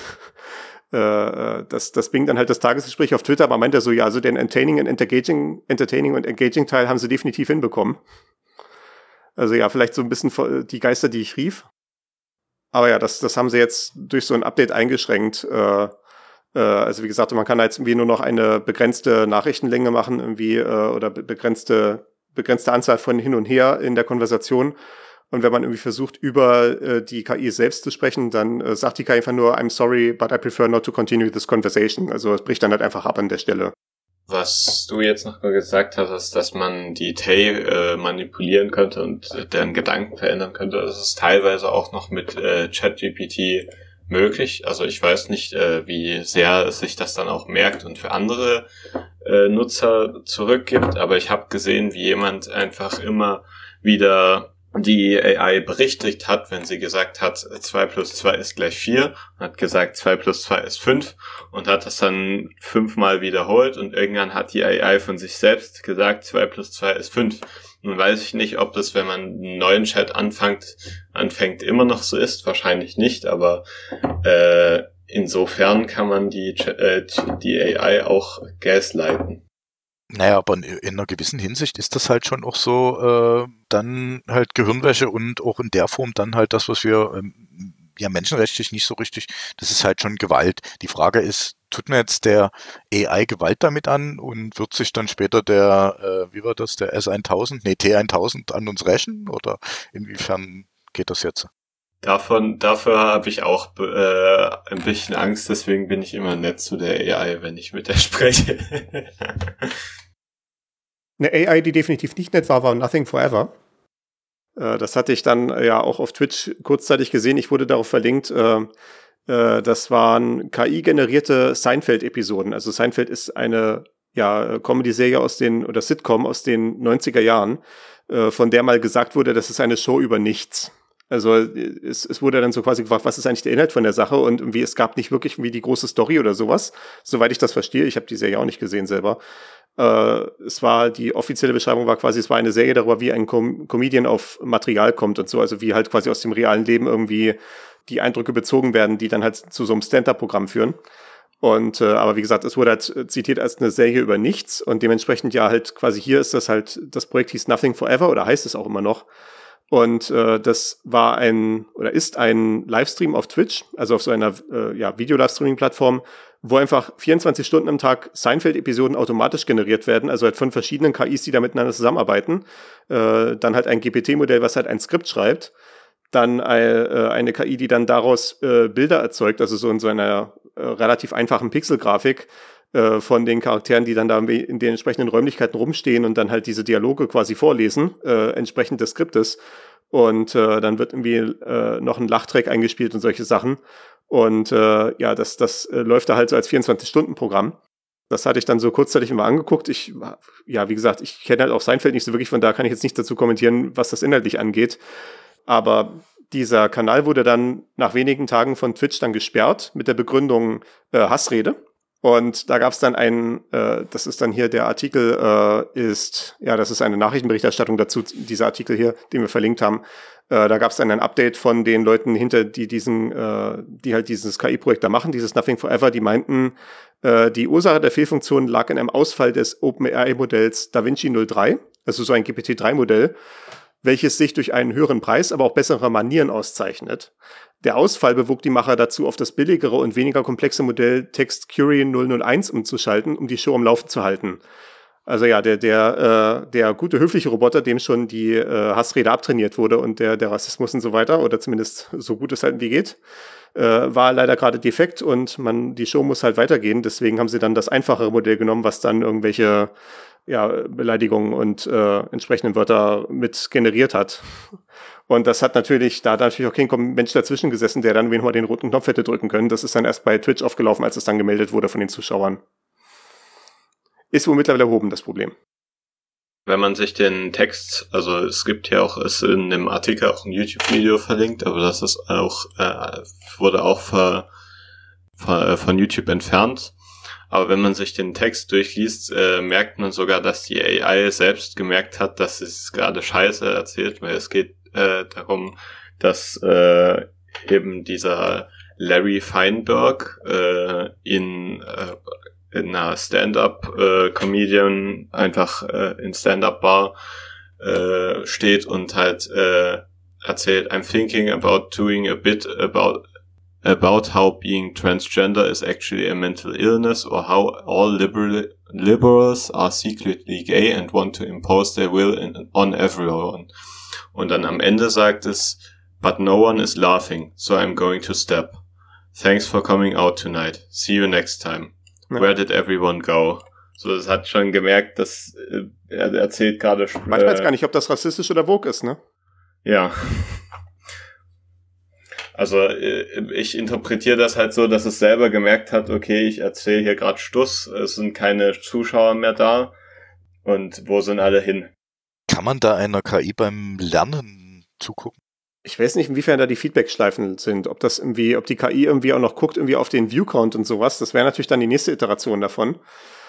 äh, das, das Bing dann halt das Tagesgespräch auf Twitter, aber meint er so, ja, also den entertaining and engaging, entertaining und engaging Teil haben sie definitiv hinbekommen. Also ja, vielleicht so ein bisschen die Geister, die ich rief. Aber ja, das, das haben sie jetzt durch so ein Update eingeschränkt. Äh, äh, also wie gesagt, man kann jetzt irgendwie nur noch eine begrenzte Nachrichtenlänge machen, irgendwie äh, oder be- begrenzte begrenzte Anzahl von hin und her in der Konversation. Und wenn man irgendwie versucht, über äh, die K I selbst zu sprechen, dann äh, sagt die K I einfach nur, I'm sorry, but I prefer not to continue this conversation. Also es bricht dann halt einfach ab an der Stelle. Was du jetzt noch mal gesagt hast, ist, dass man die Tay äh, manipulieren könnte und äh, deren Gedanken verändern könnte. Das ist teilweise auch noch mit äh, ChatGPT möglich. Also ich weiß nicht, äh, wie sehr es sich das dann auch merkt und für andere äh, Nutzer zurückgibt, aber ich habe gesehen, wie jemand einfach immer wieder die A I berichtigt hat, wenn sie gesagt hat, zwei plus zwei ist gleich vier, hat gesagt, zwei plus zwei ist fünf und hat das dann fünfmal wiederholt und irgendwann hat die A I von sich selbst gesagt, zwei plus zwei ist fünf. Nun weiß ich nicht, ob das, wenn man einen neuen Chat anfängt, anfängt immer noch so ist, wahrscheinlich nicht, aber äh, insofern kann man die, äh, die A I auch gaslighten. Naja, aber in, in einer gewissen Hinsicht ist das halt schon auch so, äh, dann halt Gehirnwäsche und auch in der Form dann halt das, was wir ähm, ja menschenrechtlich nicht so richtig, das ist halt schon Gewalt. Die Frage ist, tut mir jetzt der A I Gewalt damit an und wird sich dann später der, äh, wie war das, der S tausend, nee, T tausend an uns rächen oder inwiefern geht das jetzt? Davon, dafür habe ich auch äh, ein bisschen Angst, deswegen bin ich immer nett zu der A I, wenn ich mit der spreche. Eine A I, die definitiv nicht nett war, war Nothing Forever. Äh, das hatte ich dann äh, ja auch auf Twitch kurzzeitig gesehen. Ich wurde darauf verlinkt. Äh, äh, das waren K I-generierte Seinfeld-Episoden. Also Seinfeld ist eine ja, Comedy-Serie aus den, oder Sitcom aus den neunziger Jahren, äh, von der mal gesagt wurde, das ist eine Show über nichts. Also es, es wurde dann so quasi gefragt, was ist eigentlich der Inhalt von der Sache und irgendwie es gab nicht wirklich irgendwie die große Story oder sowas, soweit ich das verstehe. Ich habe die Serie auch nicht gesehen selber. Äh, es war, die offizielle Beschreibung war quasi, es war eine Serie darüber, wie ein Com- Comedian auf Material kommt und so, also wie halt quasi aus dem realen Leben irgendwie die Eindrücke bezogen werden, die dann halt zu so einem Stand-up-Programm führen. Und äh, aber wie gesagt, es wurde halt zitiert als eine Serie über nichts und dementsprechend ja halt quasi hier ist das halt, das Projekt hieß Nothing Forever oder heißt es auch immer noch. Und äh, das war ein oder ist ein Livestream auf Twitch, also auf so einer äh, ja, Video-Livestreaming-Plattform, wo einfach vierundzwanzig Stunden am Tag Seinfeld-Episoden automatisch generiert werden, also halt von verschiedenen K Is, die da miteinander zusammenarbeiten. Äh, dann halt ein G P T-Modell, was halt ein Skript schreibt. Dann äh, eine K I, die dann daraus äh, Bilder erzeugt, also so in so einer äh, relativ einfachen Pixelgrafik äh, von den Charakteren, die dann da in den entsprechenden Räumlichkeiten rumstehen und dann halt diese Dialoge quasi vorlesen, äh, entsprechend des Skriptes. Und äh, dann wird irgendwie äh, noch ein Lachtrack eingespielt und solche Sachen. Und äh, ja, das, das äh, läuft da halt so als vierundzwanzig Stunden Programm. Das hatte ich dann so kurzzeitig immer angeguckt. Ich, ja, wie gesagt, ich kenne halt auch Seinfeld nicht so wirklich, von da kann ich jetzt nicht dazu kommentieren, was das inhaltlich angeht. Aber dieser Kanal wurde dann nach wenigen Tagen von Twitch dann gesperrt mit der Begründung äh, Hassrede. Und da gab es dann einen, äh, das ist dann hier der Artikel, äh, ist, ja, das ist eine Nachrichtenberichterstattung dazu, dieser Artikel hier, den wir verlinkt haben. Äh, da gab es dann ein Update von den Leuten hinter, die diesen, äh, die halt dieses K I-Projekt da machen, dieses Nothing Forever, die meinten, äh, die Ursache der Fehlfunktion lag in einem Ausfall des OpenAI-Modells DaVinci null drei, also so ein G P T drei Modell, welches sich durch einen höheren Preis, aber auch bessere Manieren auszeichnet. Der Ausfall bewog die Macher dazu, auf das billigere und weniger komplexe Modell Text Curie null null eins umzuschalten, um die Show am Laufen zu halten. Also ja, der der äh, der gute, höfliche Roboter, dem schon die äh, Hassrede abtrainiert wurde und der der Rassismus und so weiter, oder zumindest so gut es halt wie geht, äh, war leider gerade defekt und man die Show muss halt weitergehen. Deswegen haben sie dann das einfachere Modell genommen, was dann irgendwelche ja, Beleidigungen und äh, entsprechenden Wörter mit generiert hat. Und das hat natürlich, da hat natürlich auch kein Mensch dazwischen gesessen, der dann mal den roten Knopf hätte drücken können. Das ist dann erst bei Twitch aufgelaufen, als es dann gemeldet wurde von den Zuschauern. Ist wohl mittlerweile erhoben, das Problem. Wenn man sich den Text, also es gibt ja auch, ist in dem Artikel auch ein YouTube-Video verlinkt, aber das ist auch, äh, wurde auch ver, ver, von YouTube entfernt. Aber wenn man sich den Text durchliest, äh, merkt man sogar, dass die A I selbst gemerkt hat, dass es gerade Scheiße erzählt, weil es geht äh, darum, dass äh, eben dieser Larry Feinberg äh, in, äh, in einer Stand-up-Comedian äh, einfach äh, in Stand-up-Bar äh, steht und halt äh, erzählt, I'm thinking about doing a bit about about how being transgender is actually a mental illness or how all liberal, liberals are secretly gay and want to impose their will in, on everyone. Und dann am Ende sagt es, but no one is laughing, so I'm going to step. Thanks for coming out tonight. See you next time. Ja. Where did everyone go? So, das hat schon gemerkt, dass äh, er erzählt gerade... Äh, Man weiß gar nicht, ob das rassistisch oder woke ist, ne? Ja. Also ich interpretiere das halt so, dass es selber gemerkt hat, okay, ich erzähle hier gerade Stuss, es sind keine Zuschauer mehr da und wo sind alle hin? Kann man da einer K I beim Lernen zugucken? Ich weiß nicht, inwiefern da die Feedback-Schleifen sind, ob das irgendwie, ob die K I irgendwie auch noch guckt, irgendwie auf den View-Count und sowas. Das wäre natürlich dann die nächste Iteration davon.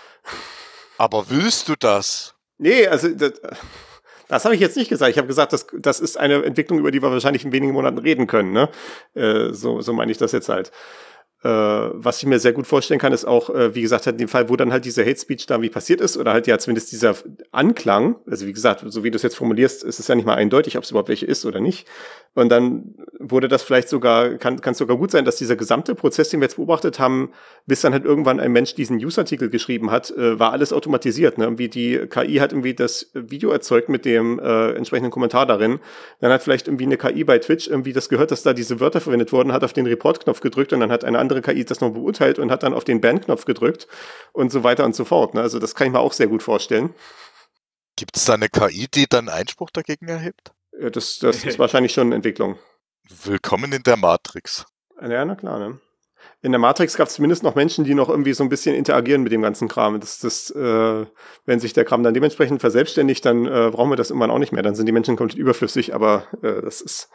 Aber willst du das? Nee, also das, das habe ich jetzt nicht gesagt. Ich habe gesagt, das, das ist eine Entwicklung, über die wir wahrscheinlich in wenigen Monaten reden können. Ne? Äh, so, so meine ich das jetzt halt. Äh, was ich mir sehr gut vorstellen kann, ist auch, äh, wie gesagt, halt in dem Fall, wo dann halt dieser Hate Speech da wie passiert ist, oder halt ja zumindest dieser Anklang, also wie gesagt, so wie du es jetzt formulierst, ist es ja nicht mal eindeutig, ob es überhaupt welche ist oder nicht. Und dann wurde das vielleicht sogar, kann kann es sogar gut sein, dass dieser gesamte Prozess, den wir jetzt beobachtet haben, bis dann halt irgendwann ein Mensch diesen Newsartikel geschrieben hat, äh, war alles automatisiert. Ne? Irgendwie die K I hat irgendwie das Video erzeugt mit dem äh, entsprechenden Kommentar darin. Dann hat vielleicht irgendwie eine K I bei Twitch irgendwie das gehört, dass da diese Wörter verwendet wurden, hat auf den Report-Knopf gedrückt und dann hat eine andere K I das noch beurteilt und hat dann auf den Ban-Knopf gedrückt und so weiter und so fort. Ne? Also das kann ich mir auch sehr gut vorstellen. Gibt es da eine K I, die dann Einspruch dagegen erhebt? Ja, das, das ist wahrscheinlich schon eine Entwicklung. Willkommen in der Matrix. Ja, na klar, ne? In der Matrix gab es zumindest noch Menschen, die noch irgendwie so ein bisschen interagieren mit dem ganzen Kram. Das, das, äh, wenn sich der Kram dann dementsprechend verselbstständigt, dann äh, brauchen wir das irgendwann auch nicht mehr. Dann sind die Menschen komplett überflüssig, aber äh, das ist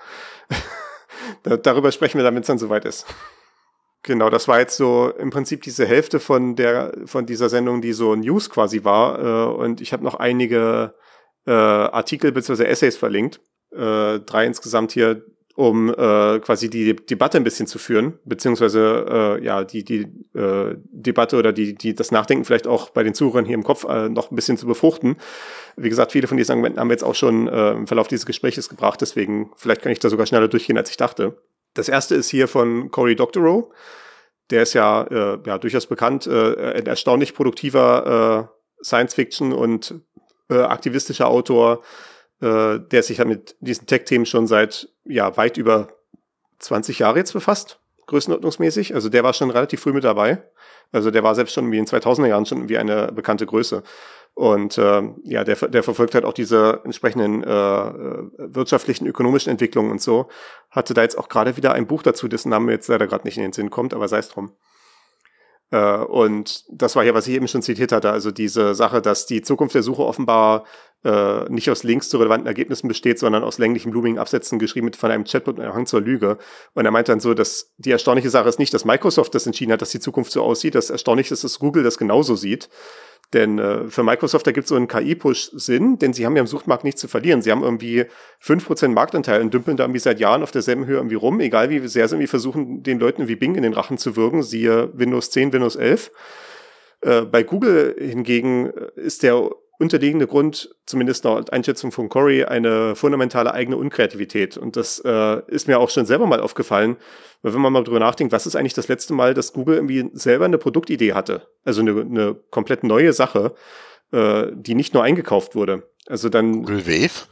da, darüber sprechen wir dann, wenn es dann soweit ist. Genau, das war jetzt so im Prinzip diese Hälfte von der von dieser Sendung, die so News quasi war. Äh, und ich habe noch einige äh, Artikel bzw. Essays verlinkt. Äh, drei insgesamt hier, um äh, quasi die Debatte ein bisschen zu führen, beziehungsweise äh, ja die die äh, Debatte oder die die das Nachdenken vielleicht auch bei den Zuhörern hier im Kopf äh, noch ein bisschen zu befruchten. Wie gesagt, viele von diesen Argumenten haben wir jetzt auch schon äh, im Verlauf dieses Gesprächs gebracht, deswegen vielleicht kann ich da sogar schneller durchgehen, als ich dachte. Das erste ist hier von Cory Doctorow. Der ist ja äh, ja durchaus bekannt, äh, ein erstaunlich produktiver äh, Science-Fiction und äh, aktivistischer Autor, äh, der sich ja mit diesen Tech-Themen schon seit ja weit über zwanzig Jahre jetzt befasst, größenordnungsmäßig. Also der war schon relativ früh mit dabei. Also der war selbst schon wie in zweitausender Jahren schon wie eine bekannte Größe. Und äh, ja, der, der verfolgt halt auch diese entsprechenden äh, wirtschaftlichen, ökonomischen Entwicklungen und so. Hatte da jetzt auch gerade wieder ein Buch dazu, dessen Name jetzt leider gerade nicht in den Sinn kommt, aber sei es drum. Äh, und das war ja, was ich eben schon zitiert hatte, also diese Sache, dass die Zukunft der Suche offenbar äh, nicht aus Links zu relevanten Ergebnissen besteht, sondern aus länglichen, blumigen Absätzen geschrieben mit von einem Chatbot mit einem Hang zur Lüge. Und er meint dann so, dass die erstaunliche Sache ist nicht, dass Microsoft das entschieden hat, dass die Zukunft so aussieht. Das Erstaunliche ist, dass Google das genauso sieht. Denn äh, für Microsoft, da gibt es so einen K I-Push Sinn, denn sie haben ja im Suchmarkt nichts zu verlieren. Sie haben irgendwie fünf Prozent Marktanteil und dümpeln da irgendwie seit Jahren auf derselben Höhe irgendwie rum, egal wie sehr sie irgendwie versuchen, den Leuten wie Bing in den Rachen zu wirken, siehe Windows zehn, Windows elf. Äh, bei Google hingegen ist der unterliegende Grund, zumindest nach Einschätzung von Corey, eine fundamentale eigene Unkreativität. Und das äh, ist mir auch schon selber mal aufgefallen, weil wenn man mal drüber nachdenkt, was ist eigentlich das letzte Mal, dass Google irgendwie selber eine Produktidee hatte? Also eine, eine komplett neue Sache, äh, die nicht nur eingekauft wurde. Also dann. Google Wave?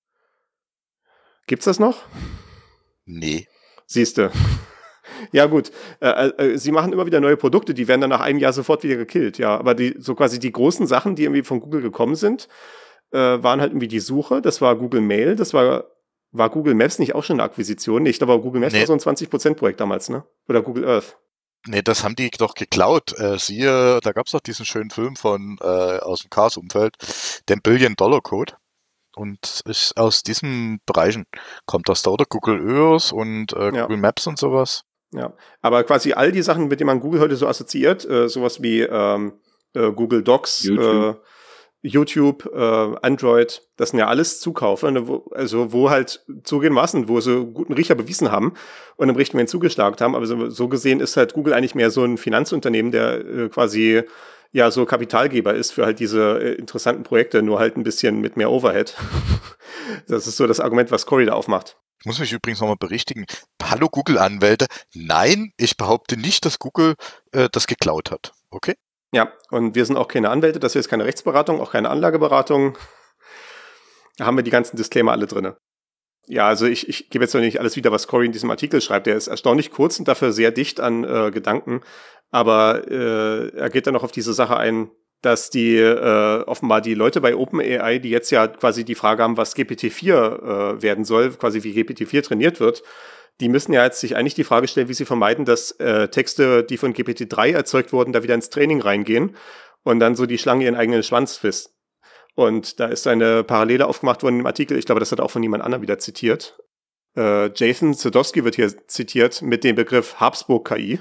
Gibt's das noch? Nee. Siehste. Ja gut, äh, äh, sie machen immer wieder neue Produkte, die werden dann nach einem Jahr sofort wieder gekillt, ja, aber die so quasi die großen Sachen, die irgendwie von Google gekommen sind, äh, waren halt irgendwie die Suche, das war Google Mail, das war war Google Maps nicht auch schon eine Akquisition? Nee, ich glaube, Google Maps nee. war so ein zwanzig Prozent Projekt damals, ne? Oder Google Earth. Nee, das haben die doch geklaut. Äh, siehe, da gab's doch diesen schönen Film von äh, aus dem Chaos-Umfeld, den Billion-Dollar-Code. Und ist aus diesen Bereichen kommt das da, oder Google Earth und äh, Ja. Google Maps und sowas. Ja, aber quasi all die Sachen, mit denen man Google heute so assoziiert, äh, sowas wie ähm, äh, Google Docs, YouTube, äh, YouTube äh, Android, das sind ja alles Zukaufe, ne, wo, also wo halt zugegebenermaßen, wo sie guten Riecher bewiesen haben und im richtigen Moment zugeschlagen haben, aber so, so gesehen ist halt Google eigentlich mehr so ein Finanzunternehmen, der äh, quasi ja so Kapitalgeber ist für halt diese äh, interessanten Projekte, nur halt ein bisschen mit mehr Overhead. Das ist so das Argument, was Corey da aufmacht. Ich muss mich übrigens nochmal berichtigen. Hallo Google-Anwälte. Nein, ich behaupte nicht, dass Google äh, das geklaut hat. Okay? Ja, und wir sind auch keine Anwälte, das hier ist keine Rechtsberatung, auch keine Anlageberatung. Da haben wir die ganzen Disclaimer alle drin. Ja, also ich, ich gebe jetzt noch nicht alles wieder, was Corey in diesem Artikel schreibt. Der ist erstaunlich kurz und dafür sehr dicht an äh, Gedanken. Aber äh, er geht dann noch auf diese Sache ein, dass die äh, offenbar die Leute bei OpenAI, die jetzt ja quasi die Frage haben, was G P T vier äh, werden soll, quasi wie G P T vier trainiert wird, die müssen ja jetzt sich eigentlich die Frage stellen, wie sie vermeiden, dass äh, Texte, die von G P T drei erzeugt wurden, da wieder ins Training reingehen und dann so die Schlange ihren eigenen Schwanz frisst. Und da ist eine Parallele aufgemacht worden im Artikel, ich glaube, das hat auch von jemand anderem wieder zitiert. Äh, Jason Sadowski wird hier zitiert mit dem Begriff Habsburg-K I.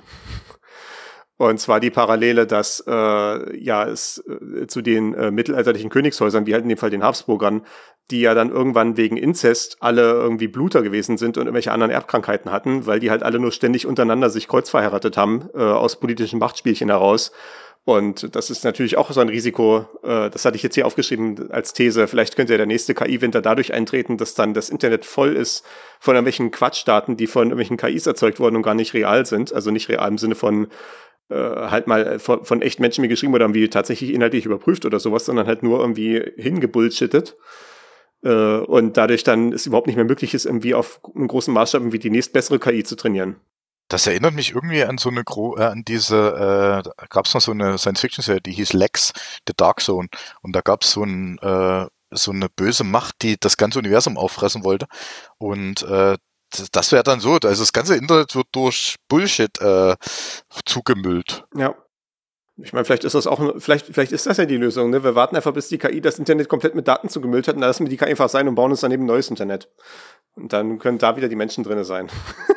Und zwar die Parallele, dass äh, ja es äh, zu den äh, mittelalterlichen Königshäusern, wie halt in dem Fall den Habsburgern, die ja dann irgendwann wegen Inzest alle irgendwie Bluter gewesen sind und irgendwelche anderen Erbkrankheiten hatten, weil die halt alle nur ständig untereinander sich kreuzverheiratet haben, äh, aus politischen Machtspielchen heraus. Und das ist natürlich auch so ein Risiko, äh, das hatte ich jetzt hier aufgeschrieben als These, vielleicht könnte ja der nächste K I-Winter dadurch eintreten, dass dann das Internet voll ist von irgendwelchen Quatschdaten, die von irgendwelchen K Is erzeugt wurden und gar nicht real sind, also nicht real im Sinne von äh, halt mal von, von echten Menschen mir geschrieben oder irgendwie tatsächlich inhaltlich überprüft oder sowas, sondern halt nur irgendwie hingebullshittet. Äh, und dadurch dann es überhaupt nicht mehr möglich ist, irgendwie auf einem großen Maßstab irgendwie die nächstbessere K I zu trainieren. Das erinnert mich irgendwie an so eine Gro äh, an diese, äh, da gab es noch so eine Science-Fiction-Serie, die hieß Lex, The Dark Zone. Und da gab es so ein, äh, so eine böse Macht, die das ganze Universum auffressen wollte. Und äh, das wäre dann so, also das ganze Internet wird durch Bullshit äh, zugemüllt. Ja. Ich meine, vielleicht ist das auch, vielleicht, vielleicht ist das ja die Lösung, ne? Wir warten einfach, bis die K I das Internet komplett mit Daten zugemüllt hat und dann lassen wir die K I einfach sein und bauen uns daneben ein neues Internet. Und dann können da wieder die Menschen drin sein.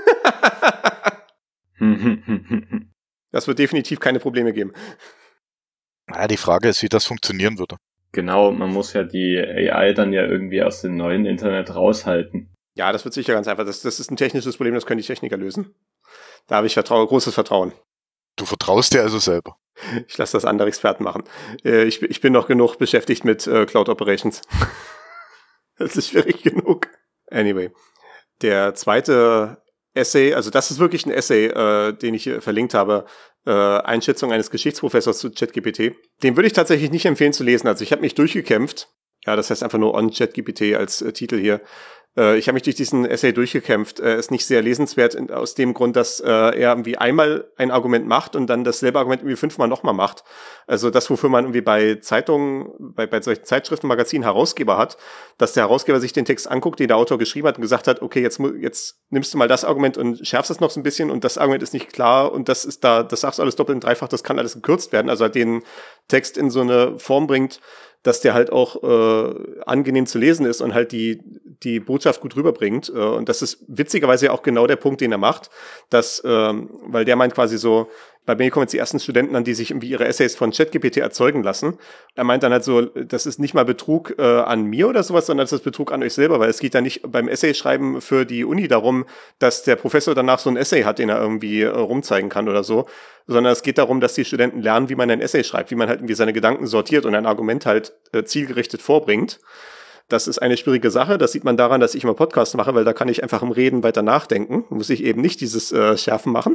Das wird definitiv keine Probleme geben. Ja, die Frage ist, wie das funktionieren würde. Genau, man muss ja die A I dann ja irgendwie aus dem neuen Internet raushalten. Ja, das wird sicher ganz einfach. Das, das ist ein technisches Problem, das können die Techniker lösen. Da habe ich Vertrauen, großes Vertrauen. Du vertraust dir also selber. Ich lasse das andere Experten machen. Äh, ich, ich bin noch genug beschäftigt mit äh, Cloud Operations. Das ist schwierig genug. Anyway, der zweite Essay, also das ist wirklich ein Essay, äh, den ich hier verlinkt habe, äh, Einschätzung eines Geschichtsprofessors zu ChatGPT. Den würde ich tatsächlich nicht empfehlen zu lesen. Also ich habe mich durchgekämpft, Ja, das heißt einfach nur on ChatGPT als äh, Titel hier. Äh, ich habe mich durch diesen Essay durchgekämpft. Er äh, ist nicht sehr lesenswert in, aus dem Grund, dass äh, er irgendwie einmal ein Argument macht und dann dasselbe Argument irgendwie fünfmal nochmal macht. Also das, wofür man irgendwie bei Zeitungen, bei, bei solchen Zeitschriften, Magazinen Herausgeber hat, dass der Herausgeber sich den Text anguckt, den der Autor geschrieben hat und gesagt hat, okay, jetzt, jetzt nimmst du mal das Argument und schärfst es noch so ein bisschen und das Argument ist nicht klar und das ist da, das sagst du alles doppelt und dreifach, das kann alles gekürzt werden. Also halt den Text in so eine Form bringt, dass der halt auch äh, angenehm zu lesen ist und halt die die Botschaft gut rüberbringt. Äh, und das ist witzigerweise ja auch genau der Punkt, den er macht, dass, ähm, weil der meint quasi so, bei mir kommen jetzt die ersten Studenten an, die sich irgendwie ihre Essays von ChatGPT erzeugen lassen. Er meint dann halt so, das ist nicht mal Betrug äh, an mir oder sowas, sondern das ist Betrug an euch selber, weil es geht ja nicht beim Essayschreiben für die Uni darum, dass der Professor danach so ein Essay hat, den er irgendwie äh, rumzeigen kann oder so, sondern es geht darum, dass die Studenten lernen, wie man ein Essay schreibt, wie man halt irgendwie seine Gedanken sortiert und ein Argument halt äh, zielgerichtet vorbringt. Das ist eine schwierige Sache. Das sieht man daran, dass ich immer Podcasts mache, weil da kann ich einfach im Reden weiter nachdenken. Muss ich eben nicht dieses äh, Schärfen machen.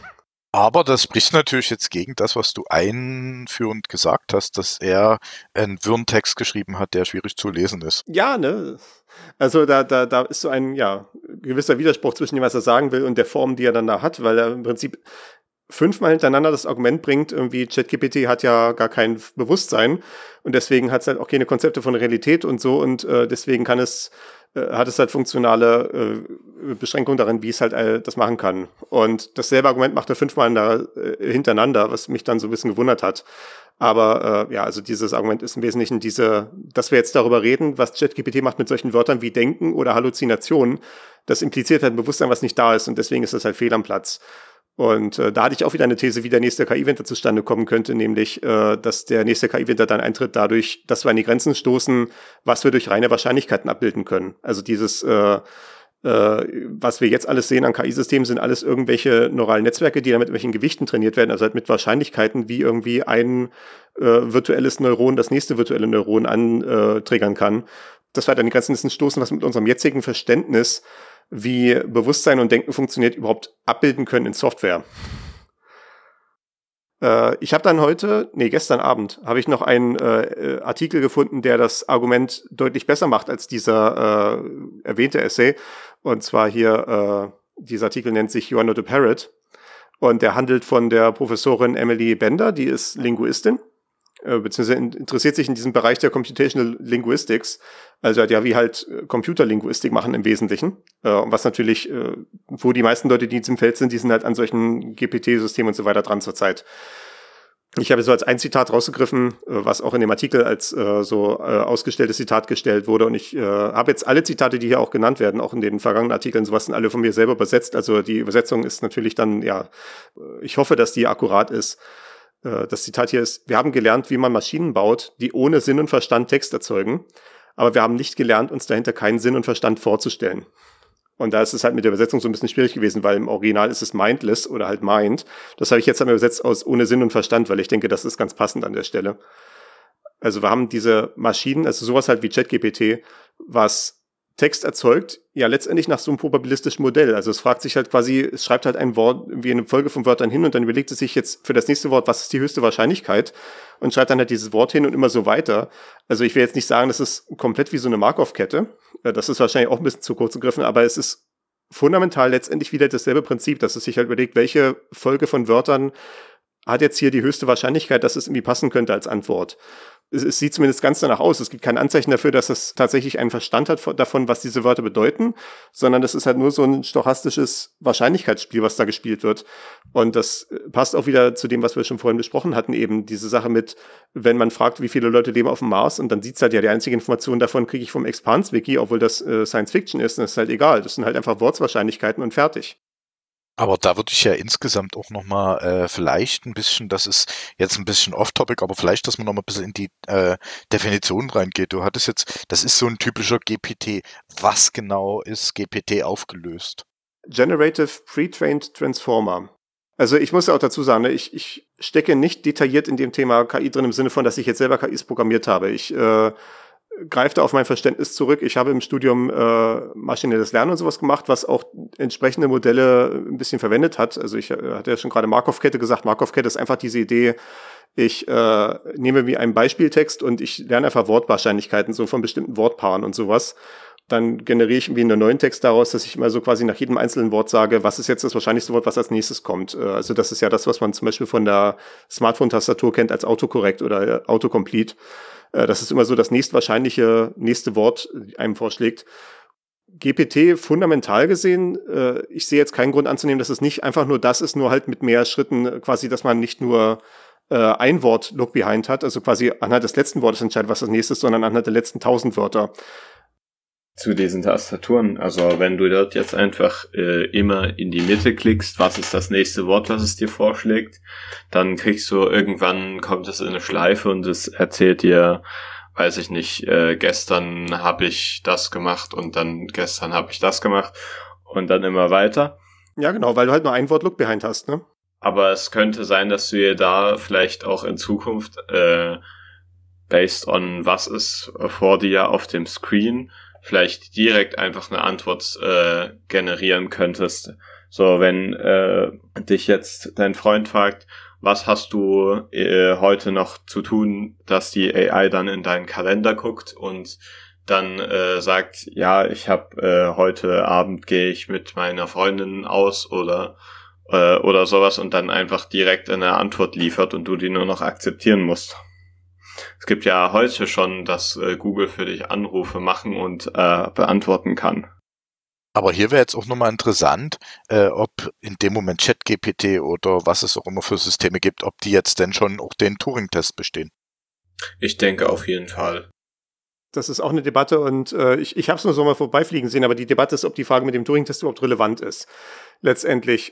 Aber das spricht natürlich jetzt gegen das, was du einführend gesagt hast, dass er einen wirren Text geschrieben hat, der schwierig zu lesen ist. Ja, ne? Also da, da, da ist so ein ja gewisser Widerspruch zwischen dem, was er sagen will und der Form, die er dann da hat, weil er im Prinzip fünfmal hintereinander das Argument bringt, irgendwie ChatGPT hat ja gar kein Bewusstsein und deswegen hat es halt auch keine Konzepte von Realität und so und äh, deswegen kann es äh, hat es halt funktionale äh, Beschränkungen darin, wie es halt äh, das machen kann. Und dasselbe Argument macht er fünfmal da, äh, hintereinander, was mich dann so ein bisschen gewundert hat. Aber äh, ja, also dieses Argument ist im Wesentlichen diese, dass wir jetzt darüber reden, was ChatGPT macht mit solchen Wörtern wie Denken oder Halluzinationen. Das impliziert halt ein Bewusstsein, was nicht da ist und deswegen ist das halt fehl am Platz. Und äh, da hatte ich auch wieder eine These, wie der nächste K I-Winter zustande kommen könnte, nämlich, äh, dass der nächste K I-Winter dann eintritt dadurch, dass wir an die Grenzen stoßen, was wir durch reine Wahrscheinlichkeiten abbilden können. Also dieses, äh, äh, was wir jetzt alles sehen an K I-Systemen, sind alles irgendwelche neuralen Netzwerke, die dann mit irgendwelchen Gewichten trainiert werden, also halt mit Wahrscheinlichkeiten, wie irgendwie ein äh, virtuelles Neuron das nächste virtuelle Neuron antriggern kann. Dass wir halt an die Grenzen stoßen, was mit unserem jetzigen Verständnis wie Bewusstsein und Denken funktioniert, überhaupt abbilden können in Software. Äh, ich habe dann heute, nee, gestern Abend, habe ich noch einen äh, Artikel gefunden, der das Argument deutlich besser macht als dieser äh, erwähnte Essay. Und zwar hier, äh, dieser Artikel nennt sich You Are Not a Parrot. Und der handelt von der Professorin Emily Bender, die ist Linguistin, äh, beziehungsweise interessiert sich in diesem Bereich der Computational Linguistics, also ja, wie halt Computerlinguistik machen im Wesentlichen. Äh, und was natürlich, äh, wo die meisten Leute, die in diesem Feld sind, die sind halt an solchen G P T-Systemen und so weiter dran zurzeit. Ich habe so als ein Zitat rausgegriffen, äh, was auch in dem Artikel als äh, so äh, ausgestelltes Zitat gestellt wurde. Und ich äh, habe jetzt alle Zitate, die hier auch genannt werden, auch in den vergangenen Artikeln, sowas sind alle von mir selber übersetzt. Also die Übersetzung ist natürlich dann, ja, ich hoffe, dass die akkurat ist. Das Zitat hier ist: Wir haben gelernt, wie man Maschinen baut, die ohne Sinn und Verstand Text erzeugen, aber wir haben nicht gelernt, uns dahinter keinen Sinn und Verstand vorzustellen. Und da ist es halt mit der Übersetzung so ein bisschen schwierig gewesen, weil im Original ist es mindless oder halt mind. Das habe ich jetzt einmal übersetzt aus ohne Sinn und Verstand, weil ich denke, das ist ganz passend an der Stelle. Also wir haben diese Maschinen, also sowas halt wie ChatGPT, was Text erzeugt, ja letztendlich nach so einem probabilistischen Modell. Also es fragt sich halt quasi, es schreibt halt ein Wort wie eine Folge von Wörtern hin und dann überlegt es sich jetzt für das nächste Wort, was ist die höchste Wahrscheinlichkeit und schreibt dann halt dieses Wort hin und immer so weiter. Also ich will jetzt nicht sagen, das ist komplett wie so eine Markov-Kette. Das ist wahrscheinlich auch ein bisschen zu kurz gegriffen, aber es ist fundamental letztendlich wieder dasselbe Prinzip, dass es sich halt überlegt, welche Folge von Wörtern hat jetzt hier die höchste Wahrscheinlichkeit, dass es irgendwie passen könnte als Antwort. Es, es sieht zumindest ganz danach aus. Es gibt kein Anzeichen dafür, dass es tatsächlich einen Verstand hat davon, was diese Wörter bedeuten, sondern das ist halt nur so ein stochastisches Wahrscheinlichkeitsspiel, was da gespielt wird. Und das passt auch wieder zu dem, was wir schon vorhin besprochen hatten, eben diese Sache mit, wenn man fragt, wie viele Leute leben auf dem Mars, und dann sieht's halt ja, die einzige Information davon kriege ich vom Expanse-Wiki, obwohl das äh, Science Fiction ist, und das ist halt egal. Das sind halt einfach Wortwahrscheinlichkeiten und fertig. Aber da würde ich ja insgesamt auch nochmal äh, vielleicht ein bisschen, das ist jetzt ein bisschen off-topic, aber vielleicht, dass man nochmal ein bisschen in die äh, Definition reingeht. Du hattest jetzt, das ist so ein typischer G P T. Was genau ist G P T aufgelöst? Generative Pre-Trained Transformer. Also ich muss ja auch dazu sagen, ich, ich stecke nicht detailliert in dem Thema K I drin, im Sinne von, dass ich jetzt selber K Is programmiert habe. Ich äh, greife da auf mein Verständnis zurück. Ich habe im Studium äh, maschinelles Lernen und sowas gemacht, was auch entsprechende Modelle ein bisschen verwendet hat. Also ich äh, hatte ja schon gerade Markov-Kette gesagt. Markov-Kette ist einfach diese Idee, Ich äh, nehme wie einen Beispieltext und ich lerne einfach Wortwahrscheinlichkeiten so von bestimmten Wortpaaren und sowas. Dann generiere ich irgendwie einen neuen Text daraus, dass ich immer so quasi nach jedem einzelnen Wort sage, was ist jetzt das wahrscheinlichste Wort, was als nächstes kommt. Äh, also das ist ja das, was man zum Beispiel von der Smartphone-Tastatur kennt als Autocorrect oder äh, Autocomplete. Äh, das ist immer so das nächstwahrscheinliche nächste Wort einem vorschlägt. G P T fundamental gesehen, äh, ich sehe jetzt keinen Grund anzunehmen, dass es nicht einfach nur das ist, nur halt mit mehr Schritten, äh, quasi, dass man nicht nur äh, ein Wort Look Behind hat, also quasi anhand des letzten Wortes entscheidet, was das nächste ist, sondern anhand der letzten tausend Wörter. Zu diesen Tastaturen, also wenn du dort jetzt einfach äh, immer in die Mitte klickst, was ist das nächste Wort, was es dir vorschlägt, dann kriegst du irgendwann, kommt es in eine Schleife und es erzählt dir, weiß ich nicht, äh, gestern habe ich das gemacht und dann gestern habe ich das gemacht und dann immer weiter. Ja, genau, weil du halt nur ein Wort Look Behind hast, ne? Aber es könnte sein, dass du dir da vielleicht auch in Zukunft äh, based on was ist vor dir auf dem Screen vielleicht direkt einfach eine Antwort äh, generieren könntest. So, wenn äh, dich jetzt dein Freund fragt, was hast du äh, heute noch zu tun, dass die A I dann in deinen Kalender guckt und dann äh, sagt, ja, ich habe äh, heute Abend gehe ich mit meiner Freundin aus oder äh, oder sowas und dann einfach direkt eine Antwort liefert und du die nur noch akzeptieren musst. Es gibt ja heute schon, dass äh, Google für dich Anrufe machen und äh, beantworten kann. Aber hier wäre jetzt auch nochmal interessant, äh, ob in dem Moment ChatGPT oder was es auch immer für Systeme gibt, ob die jetzt denn schon auch den Turing-Test bestehen. Ich denke auf jeden Fall. Das ist auch eine Debatte und äh, ich, ich habe es nur so mal vorbeifliegen sehen, aber die Debatte ist, ob die Frage mit dem Turing-Test überhaupt relevant ist. Letztendlich.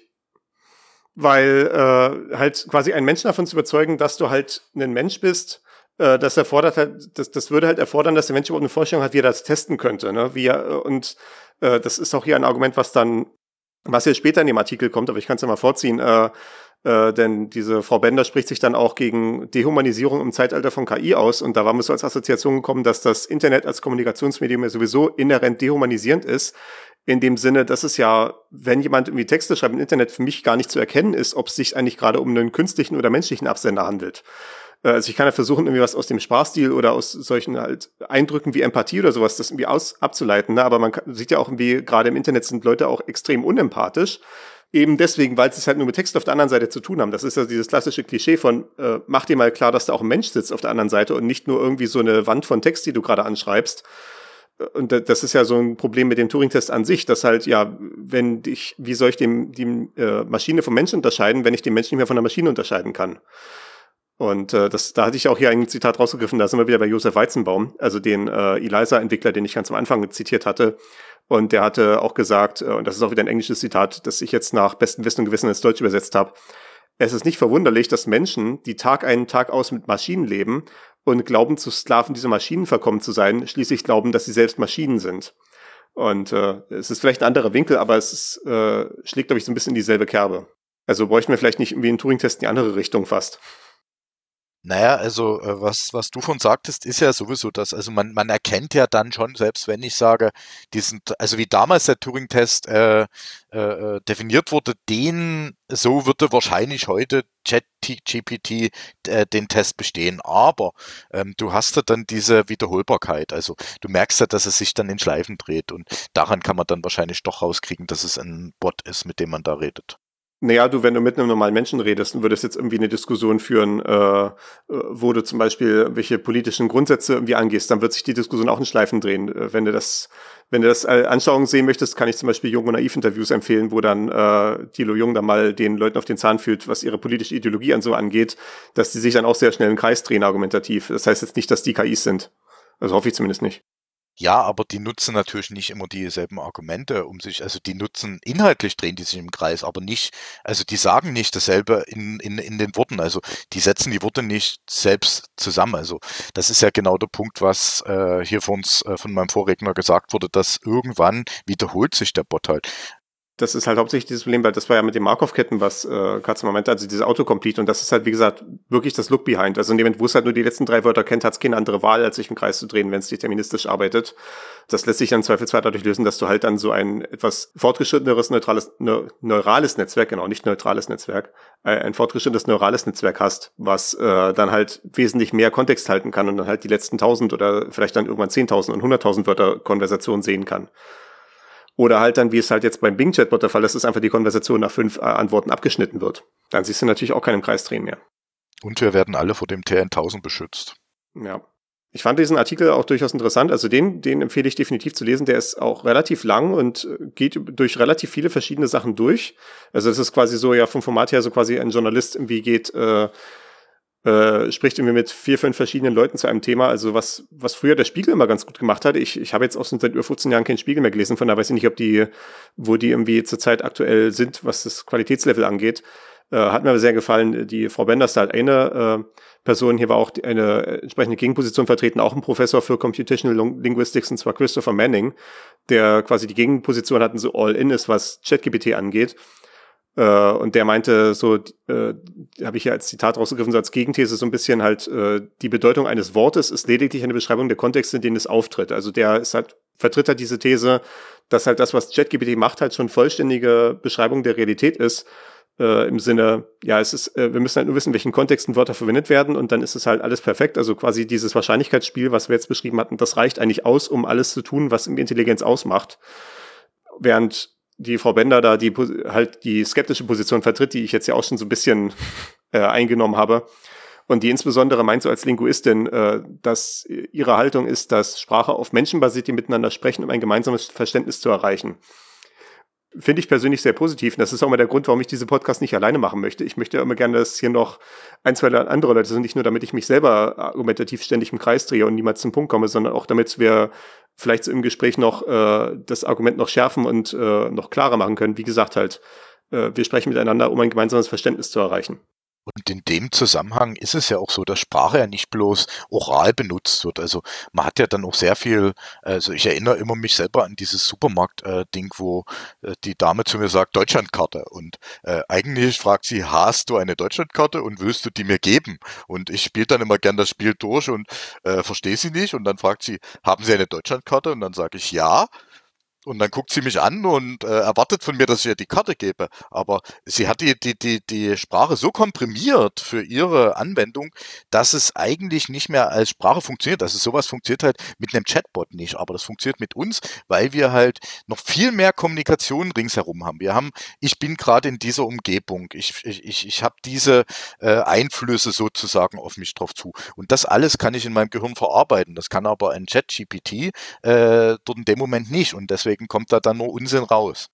Weil äh, halt quasi einen Menschen davon zu überzeugen, dass du halt ein Mensch bist, äh, das erfordert halt, das, das würde halt erfordern, dass der Mensch überhaupt eine Vorstellung hat, wie er das testen könnte. Ne? Wie er, und äh, das ist auch hier ein Argument, was dann, was jetzt später in dem Artikel kommt, aber ich kann es ja mal vorziehen, äh, äh, denn diese Frau Bender spricht sich dann auch gegen Dehumanisierung im Zeitalter von K I aus und da war mir so als Assoziation gekommen, dass das Internet als Kommunikationsmedium ja sowieso inhärent dehumanisierend ist. In dem Sinne, dass es ja, wenn jemand irgendwie Texte schreibt im Internet, für mich gar nicht zu erkennen ist, ob es sich eigentlich gerade um einen künstlichen oder menschlichen Absender handelt. Also ich kann ja versuchen, irgendwie was aus dem Sprachstil oder aus solchen halt Eindrücken wie Empathie oder sowas, das irgendwie aus, abzuleiten. Ne? Aber man kann, sieht ja auch irgendwie, gerade im Internet sind Leute auch extrem unempathisch. Eben deswegen, weil sie es halt nur mit Text auf der anderen Seite zu tun haben. Das ist ja dieses klassische Klischee von, äh, mach dir mal klar, dass da auch ein Mensch sitzt auf der anderen Seite und nicht nur irgendwie so eine Wand von Text, die du gerade anschreibst. Und das ist ja so ein Problem mit dem Turing-Test an sich, dass halt, ja, wenn ich, wie soll ich dem, die äh, Maschine vom Menschen unterscheiden, wenn ich den Menschen nicht mehr von der Maschine unterscheiden kann? Und äh, das, da hatte ich auch hier ein Zitat rausgegriffen, da sind wir wieder bei Josef Weizenbaum, also den äh, ELIZA-Entwickler, den ich ganz am Anfang zitiert hatte. Und der hatte auch gesagt, äh, und das ist auch wieder ein englisches Zitat, das ich jetzt nach bestem Wissen und Gewissen ins Deutsch übersetzt habe, es ist nicht verwunderlich, dass Menschen, die Tag ein, Tag aus mit Maschinen leben und glauben, zu Sklaven dieser Maschinen verkommen zu sein, schließlich glauben, dass sie selbst Maschinen sind. Und äh, es ist vielleicht ein anderer Winkel, aber es ist, äh, schlägt, glaube ich, so ein bisschen in dieselbe Kerbe. Also bräuchten wir vielleicht nicht irgendwie einen Turing-Test in die andere Richtung fast. Naja, also äh, was, was du von sagtest, ist ja sowieso das, also man, man erkennt ja dann schon, selbst wenn ich sage, diesen, also wie damals der Turing-Test äh, äh, definiert wurde, den, so würde wahrscheinlich heute ChatGPT äh, den Test bestehen, aber ähm, du hast ja dann diese Wiederholbarkeit, also du merkst ja, dass es sich dann in Schleifen dreht und daran kann man dann wahrscheinlich doch rauskriegen, dass es ein Bot ist, mit dem man da redet. Naja, du, wenn du mit einem normalen Menschen redest und würdest jetzt irgendwie eine Diskussion führen, äh, wo du zum Beispiel welche politischen Grundsätze irgendwie angehst, dann wird sich die Diskussion auch in Schleifen drehen. Wenn du das, wenn du das Anschauungen sehen möchtest, kann ich zum Beispiel Jung und Naiv-Interviews empfehlen, wo dann äh, Thilo Jung dann mal den Leuten auf den Zahn fühlt, was ihre politische Ideologie an so angeht, dass die sich dann auch sehr schnell im Kreis drehen argumentativ. Das heißt jetzt nicht, dass die K Is sind. Also hoffe ich zumindest nicht. Ja, aber die nutzen natürlich nicht immer dieselben Argumente, um sich, also die nutzen, inhaltlich drehen die sich im Kreis, aber nicht, also die sagen nicht dasselbe in, in, in den Worten, also die setzen die Worte nicht selbst zusammen, also das ist ja genau der Punkt, was äh, hier von uns, äh, von meinem Vorredner gesagt wurde, dass irgendwann wiederholt sich der Bot halt. das ist halt hauptsächlich dieses Problem, weil das war ja mit den Markov-Ketten, was äh, Katzenmann meinte, also dieses Autocomplete, und das ist halt, wie gesagt, wirklich das Look-Behind. Also in dem Moment, wo es halt nur die letzten drei Wörter kennt, hat es keine andere Wahl, als sich im Kreis zu drehen, wenn es deterministisch arbeitet. Das lässt sich dann zweifelsfrei dadurch lösen, dass du halt dann so ein etwas fortgeschritteneres, neutrales, ne, neurales Netzwerk, genau, nicht neutrales Netzwerk, äh, ein fortgeschrittenes neurales Netzwerk hast, was äh, dann halt wesentlich mehr Kontext halten kann und dann halt die letzten tausend oder vielleicht dann irgendwann zehntausend und hunderttausend Wörter Konversation sehen kann. Oder halt dann, wie es halt jetzt beim Bing-Chatbot der Fall ist, dass einfach die Konversation nach fünf äh, Antworten abgeschnitten wird. Dann siehst du natürlich auch keinen Kreis drehen mehr. Und wir werden alle vor dem T N tausend beschützt. Ja. Ich fand diesen Artikel auch durchaus interessant. Also den, den empfehle ich definitiv zu lesen. Der ist auch relativ lang und geht durch relativ viele verschiedene Sachen durch. Also das ist quasi so, ja, vom Format her so quasi ein Journalist irgendwie geht, äh, Äh, spricht irgendwie mit vier, fünf verschiedenen Leuten zu einem Thema, also was was früher der Spiegel immer ganz gut gemacht hat. Ich, ich habe jetzt auch seit über fünfzehn Jahren keinen Spiegel mehr gelesen, von daher weiß ich nicht, ob die, wo die irgendwie zurzeit aktuell sind, was das Qualitätslevel angeht. Äh, hat mir aber sehr gefallen. Die Frau Bender ist halt eine äh, Person, hier war auch die, eine entsprechende Gegenposition vertreten, auch ein Professor für Computational Linguistics, und zwar Christopher Manning, der quasi die Gegenposition hat und so all-in ist, was ChatGPT angeht. Uh, und der meinte so, äh, habe ich ja als Zitat rausgegriffen, so als Gegenthese so ein bisschen halt, äh, die Bedeutung eines Wortes ist lediglich eine Beschreibung der Kontexte, in denen es auftritt. Also der ist halt, vertritt halt diese These, dass halt das, was ChatGPT macht, halt schon vollständige Beschreibung der Realität ist, äh, im Sinne, ja, es ist, äh, wir müssen halt nur wissen, in welchen Kontexten Wörter verwendet werden, und dann ist es halt alles perfekt. Also quasi dieses Wahrscheinlichkeitsspiel, was wir jetzt beschrieben hatten, das reicht eigentlich aus, um alles zu tun, was Intelligenz ausmacht. Während die Frau Bender da die halt die skeptische Position vertritt, die ich jetzt ja auch schon so ein bisschen äh, eingenommen habe, und die insbesondere meint so als Linguistin, äh, dass ihre Haltung ist, dass Sprache auf Menschen basiert, die miteinander sprechen, um ein gemeinsames Verständnis zu erreichen. Finde ich persönlich sehr positiv, und das ist auch mal der Grund, warum ich diese Podcast nicht alleine machen möchte. Ich möchte immer gerne, dass hier noch ein, zwei andere Leute sind, nicht nur damit ich mich selber argumentativ ständig im Kreis drehe und niemals zum Punkt komme, sondern auch damit wir vielleicht so im Gespräch noch äh, das Argument noch schärfen und äh, noch klarer machen können. Wie gesagt, halt, äh, wir sprechen miteinander, um ein gemeinsames Verständnis zu erreichen. Und in dem Zusammenhang ist es ja auch so, dass Sprache ja nicht bloß oral benutzt wird. Also man hat ja dann auch sehr viel, also ich erinnere immer mich selber an dieses Supermarkt-Ding, äh, wo äh, die Dame zu mir sagt, Deutschlandkarte. Und äh, eigentlich fragt sie, hast du eine Deutschlandkarte und willst du die mir geben? Und ich spiele dann immer gern das Spiel durch und äh, verstehe sie nicht. Und dann fragt sie, haben Sie eine Deutschlandkarte? Und dann sage ich, ja. Und dann guckt sie mich an und äh, erwartet von mir, dass ich ihr die Karte gebe. Aber sie hat die, die, die, die Sprache so komprimiert für ihre Anwendung, dass es eigentlich nicht mehr als Sprache funktioniert. Also sowas funktioniert halt mit einem Chatbot nicht, aber das funktioniert mit uns, weil wir halt noch viel mehr Kommunikation ringsherum haben. Wir haben, ich bin gerade in dieser Umgebung, ich, ich, ich habe diese äh, Einflüsse sozusagen auf mich drauf zu. Und das alles kann ich in meinem Gehirn verarbeiten. Das kann aber ein ChatGPT äh, dort in dem Moment nicht. Und deswegen kommt da dann nur Unsinn raus.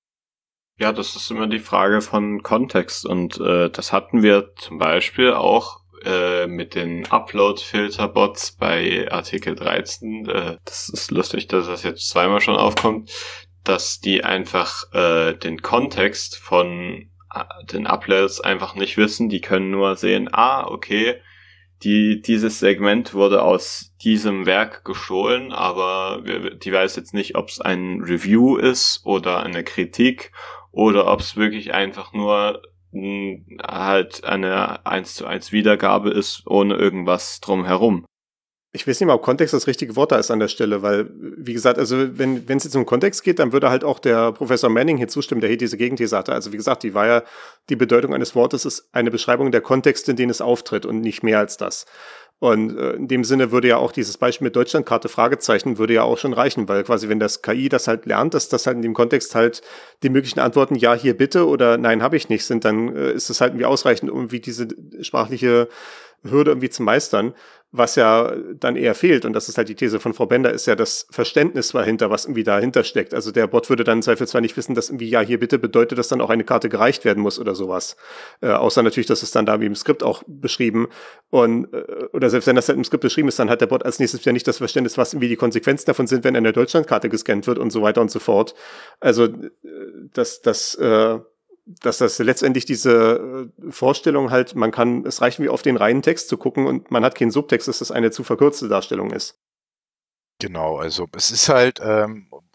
Ja, das ist immer die Frage von Kontext, und äh, das hatten wir zum Beispiel auch äh, mit den Upload-Filter-Bots bei Artikel dreizehn. Äh, das ist lustig, dass das jetzt zweimal schon aufkommt, dass die einfach äh, den Kontext von äh, den Uploads einfach nicht wissen. Die können nur sehen, ah, okay, Die, dieses Segment wurde aus diesem Werk gestohlen, aber wir, die weiß jetzt nicht, ob es ein Review ist oder eine Kritik oder ob es wirklich einfach nur mh, halt eine eins zu eins Wiedergabe ist, ohne irgendwas drumherum. Ich weiß nicht mal, ob Kontext das richtige Wort da ist an der Stelle, weil, wie gesagt, also wenn wenn es jetzt um Kontext geht, dann würde halt auch der Professor Manning hier zustimmen, der hier diese Gegenthese hatte. Also wie gesagt, die war ja, die Bedeutung eines Wortes ist eine Beschreibung der Kontexte, in denen es auftritt, und nicht mehr als das. Und äh, in dem Sinne würde ja auch dieses Beispiel mit Deutschlandkarte, Fragezeichen, würde ja auch schon reichen, weil quasi, wenn das K I das halt lernt, dass das halt in dem Kontext halt die möglichen Antworten ja, hier bitte oder nein, habe ich nicht sind, dann äh, ist es halt irgendwie ausreichend, um irgendwie diese sprachliche Hürde irgendwie zu meistern. Was ja dann eher fehlt, und das ist halt die These von Frau Bender, ist ja das Verständnis dahinter, was irgendwie dahinter steckt. Also der Bot würde dann im Zweifel zwar nicht wissen, dass irgendwie, ja, hier bitte bedeutet, dass dann auch eine Karte gereicht werden muss oder sowas. Äh, außer natürlich, dass es dann da wie im Skript auch beschrieben. Und, äh, oder selbst wenn das halt im Skript beschrieben ist, dann hat der Bot als nächstes ja nicht das Verständnis, was irgendwie die Konsequenzen davon sind, wenn eine Deutschlandkarte gescannt wird und so weiter und so fort. Also, äh, das, das, äh, dass das letztendlich diese Vorstellung halt, man kann, es reicht wie auf den reinen Text zu gucken und man hat keinen Subtext, dass das eine zu verkürzte Darstellung ist. Genau, also es ist halt, ähm,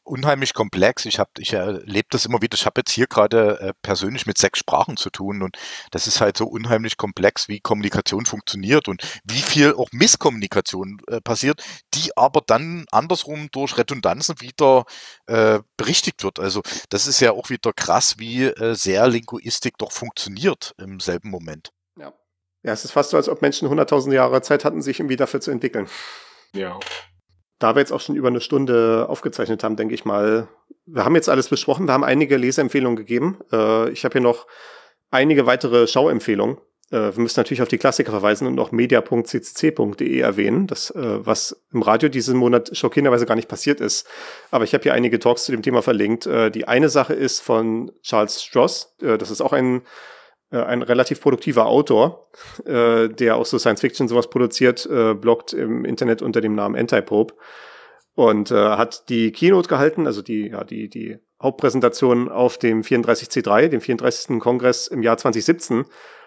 unheimlich komplex. Ich habe, ich erlebe das immer wieder. Ich habe jetzt hier gerade äh, persönlich mit sechs Sprachen zu tun und das ist halt so unheimlich komplex, wie Kommunikation funktioniert und wie viel auch Misskommunikation äh, passiert, die aber dann andersrum durch Redundanzen wieder äh, berichtigt wird. Also das ist ja auch wieder krass, wie äh, sehr Linguistik doch funktioniert im selben Moment. Ja. Ja, es ist fast so, als ob Menschen hunderttausend Jahre Zeit hatten, sich irgendwie dafür zu entwickeln. Ja. Da wir jetzt auch schon über eine Stunde aufgezeichnet haben, denke ich mal, wir haben jetzt alles besprochen, wir haben einige Leseempfehlungen gegeben. Äh, ich habe hier noch einige weitere Schauempfehlungen. Äh, wir müssen natürlich auf die Klassiker verweisen und noch media punkt c c c punkt d e erwähnen, das, äh, was im Radio diesen Monat schockierenderweise gar nicht passiert ist. Aber ich habe hier einige Talks zu dem Thema verlinkt. Äh, die eine Sache ist von Charles Stross, äh, das ist auch ein ein relativ produktiver Autor, äh, der auch so Science-Fiction sowas produziert, äh, bloggt im Internet unter dem Namen Antipope und äh, hat die Keynote gehalten, also die, ja, die, die Hauptpräsentation auf dem vierunddreißig C drei, dem vierunddreißigsten Kongress im Jahr zwanzig siebzehn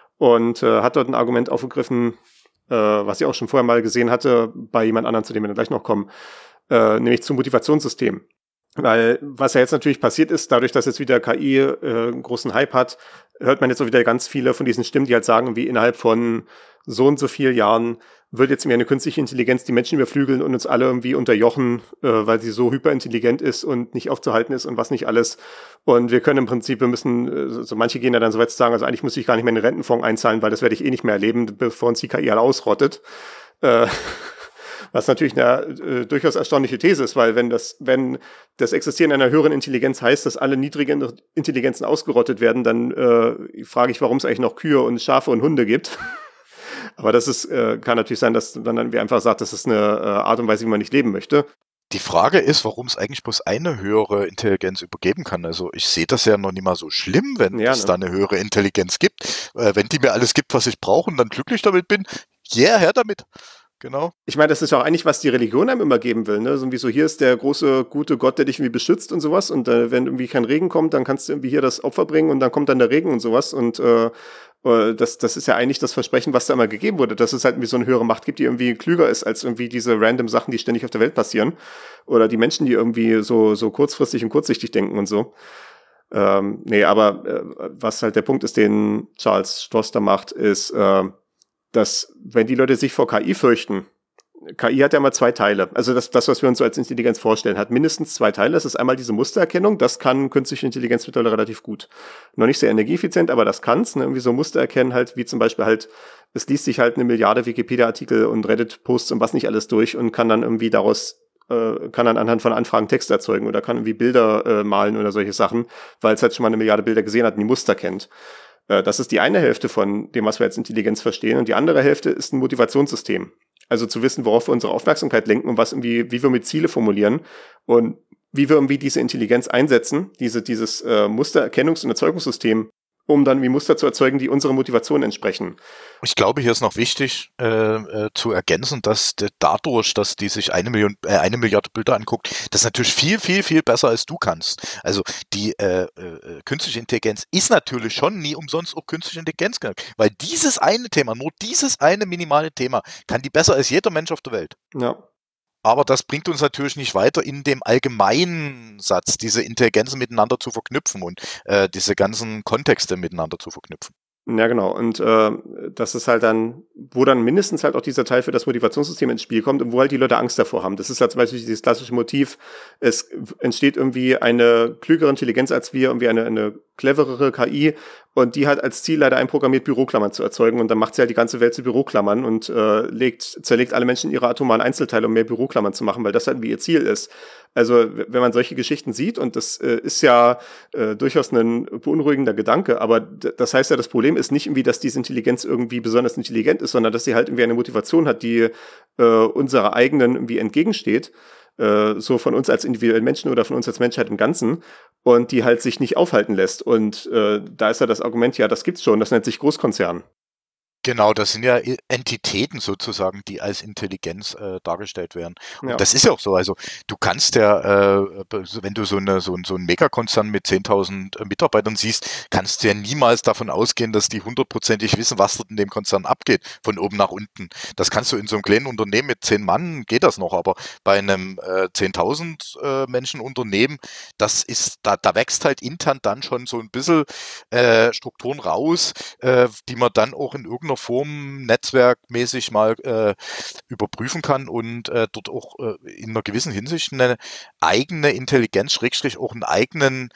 und äh, hat dort ein Argument aufgegriffen, äh, was ich auch schon vorher mal gesehen hatte, bei jemand anderem, zu dem wir dann gleich noch kommen, äh, nämlich zum Motivationssystem. Weil was ja jetzt natürlich passiert ist, dadurch, dass jetzt wieder K I äh, einen großen Hype hat, hört man jetzt auch wieder ganz viele von diesen Stimmen, die halt sagen, wie innerhalb von so und so vielen Jahren wird jetzt mehr eine künstliche Intelligenz die Menschen überflügeln und uns alle irgendwie unterjochen, äh, weil sie so hyperintelligent ist und nicht aufzuhalten ist und was nicht alles. Und wir können im Prinzip, wir müssen, äh, so manche gehen ja dann so weit zu sagen, also eigentlich muss ich gar nicht mehr in den Rentenfonds einzahlen, weil das werde ich eh nicht mehr erleben, bevor uns die K I alle ausrottet. Äh, Was natürlich eine äh, durchaus erstaunliche These ist, weil wenn das, wenn das Existieren einer höheren Intelligenz heißt, dass alle niedrigen Intelligenzen ausgerottet werden, dann äh, frage ich, warum es eigentlich noch Kühe und Schafe und Hunde gibt. Aber das ist, äh, kann natürlich sein, dass man dann einfach sagt, das ist eine äh, Art und Weise, wie man nicht leben möchte. Die Frage ist, warum es eigentlich bloß eine höhere Intelligenz übergeben kann. Also ich sehe das ja noch nicht mal so schlimm, wenn Ja, es ne? da eine höhere Intelligenz gibt. Äh, wenn die mir alles gibt, was ich brauche und dann glücklich damit bin, yeah, her damit. Genau. Ich meine, das ist auch eigentlich, was die Religion einem immer geben will, ne? So irgendwie so, hier ist der große, gute Gott, der dich irgendwie beschützt und sowas. Und äh, wenn irgendwie kein Regen kommt, dann kannst du irgendwie hier das Opfer bringen und dann kommt dann der Regen und sowas. Und äh, das, das ist ja eigentlich das Versprechen, was da immer gegeben wurde, dass es halt irgendwie so eine höhere Macht gibt, die irgendwie klüger ist als irgendwie diese random Sachen, die ständig auf der Welt passieren. Oder die Menschen, die irgendwie so, so kurzfristig und kurzsichtig denken und so. Ähm, nee, aber äh, was halt der Punkt ist, den Charles Stross da macht, ist, äh, dass, wenn die Leute sich vor K I fürchten, K I hat ja immer zwei Teile. Also das, das, was wir uns so als Intelligenz vorstellen, hat mindestens zwei Teile. Das ist einmal diese Mustererkennung. Das kann künstliche Intelligenz mittlerweile relativ gut. Noch nicht sehr energieeffizient, aber das kann's. Ne? Irgendwie so Muster erkennen halt, wie zum Beispiel halt, es liest sich halt eine Milliarde Wikipedia-Artikel und Reddit-Posts und was nicht alles durch und kann dann irgendwie daraus, äh, kann dann anhand von Anfragen Text erzeugen oder kann irgendwie Bilder äh, malen oder solche Sachen, weil es halt schon mal eine Milliarde Bilder gesehen hat und die Muster kennt. Das ist die eine Hälfte von dem, was wir als Intelligenz verstehen. Und die andere Hälfte ist ein Motivationssystem. Also zu wissen, worauf wir unsere Aufmerksamkeit lenken und was irgendwie, wie wir mit Ziele formulieren und wie wir irgendwie diese Intelligenz einsetzen, diese, dieses äh, Mustererkennungs- und Erzeugungssystem, um dann wie Muster zu erzeugen, die unserer Motivation entsprechen. Ich glaube, hier ist noch wichtig äh, äh, zu ergänzen, dass de, dadurch, dass die sich eine Million, äh, eine Milliarde Bilder anguckt, das natürlich viel, viel, viel besser als du kannst. Also die äh, äh, künstliche Intelligenz ist natürlich schon nie umsonst auch künstliche Intelligenz genannt, weil dieses eine Thema, nur dieses eine minimale Thema, kann die besser als jeder Mensch auf der Welt. Ja. Aber das bringt uns natürlich nicht weiter in dem allgemeinen Satz, diese Intelligenzen miteinander zu verknüpfen und äh, diese ganzen Kontexte miteinander zu verknüpfen. Ja, genau. Und äh, das ist halt dann, wo dann mindestens halt auch dieser Teil für das Motivationssystem ins Spiel kommt und wo halt die Leute Angst davor haben. Das ist halt zum Beispiel dieses klassische Motiv, es entsteht irgendwie eine klügere Intelligenz als wir, irgendwie eine, eine cleverere K I und die hat als Ziel leider einprogrammiert, Büroklammern zu erzeugen und dann macht sie halt die ganze Welt zu Büroklammern und äh, legt, zerlegt alle Menschen ihre atomaren Einzelteile, um mehr Büroklammern zu machen, weil das halt wie ihr Ziel ist. Also wenn man solche Geschichten sieht, und das äh, ist ja äh, durchaus ein beunruhigender Gedanke, aber d- das heißt ja, das Problem ist nicht irgendwie, dass diese Intelligenz irgendwie besonders intelligent ist, sondern dass sie halt irgendwie eine Motivation hat, die äh, unserer eigenen irgendwie entgegensteht, äh, so von uns als individuellen Menschen oder von uns als Menschheit im Ganzen, und die halt sich nicht aufhalten lässt. Und äh, da ist ja das Argument, ja, das gibt's schon, das nennt sich Großkonzern. Genau, das sind ja Entitäten sozusagen, die als Intelligenz äh, dargestellt werden. Und Ja. das ist ja auch so. Also du kannst ja, äh, wenn du so, eine, so, so einen Megakonzern mit zehntausend Mitarbeitern siehst, kannst du ja niemals davon ausgehen, dass die hundertprozentig wissen, was dort in dem Konzern abgeht, von oben nach unten. Das kannst du in so einem kleinen Unternehmen mit zehn Mann, geht das noch, aber bei einem äh, zehntausend äh, Menschen Unternehmen, das ist, da, da wächst halt intern dann schon so ein bisschen äh, Strukturen raus, äh, die man dann auch in irgendeiner Form netzwerkmäßig mal äh, überprüfen kann und äh, dort auch äh, in einer gewissen Hinsicht eine eigene Intelligenz, Schrägstrich auch einen eigenen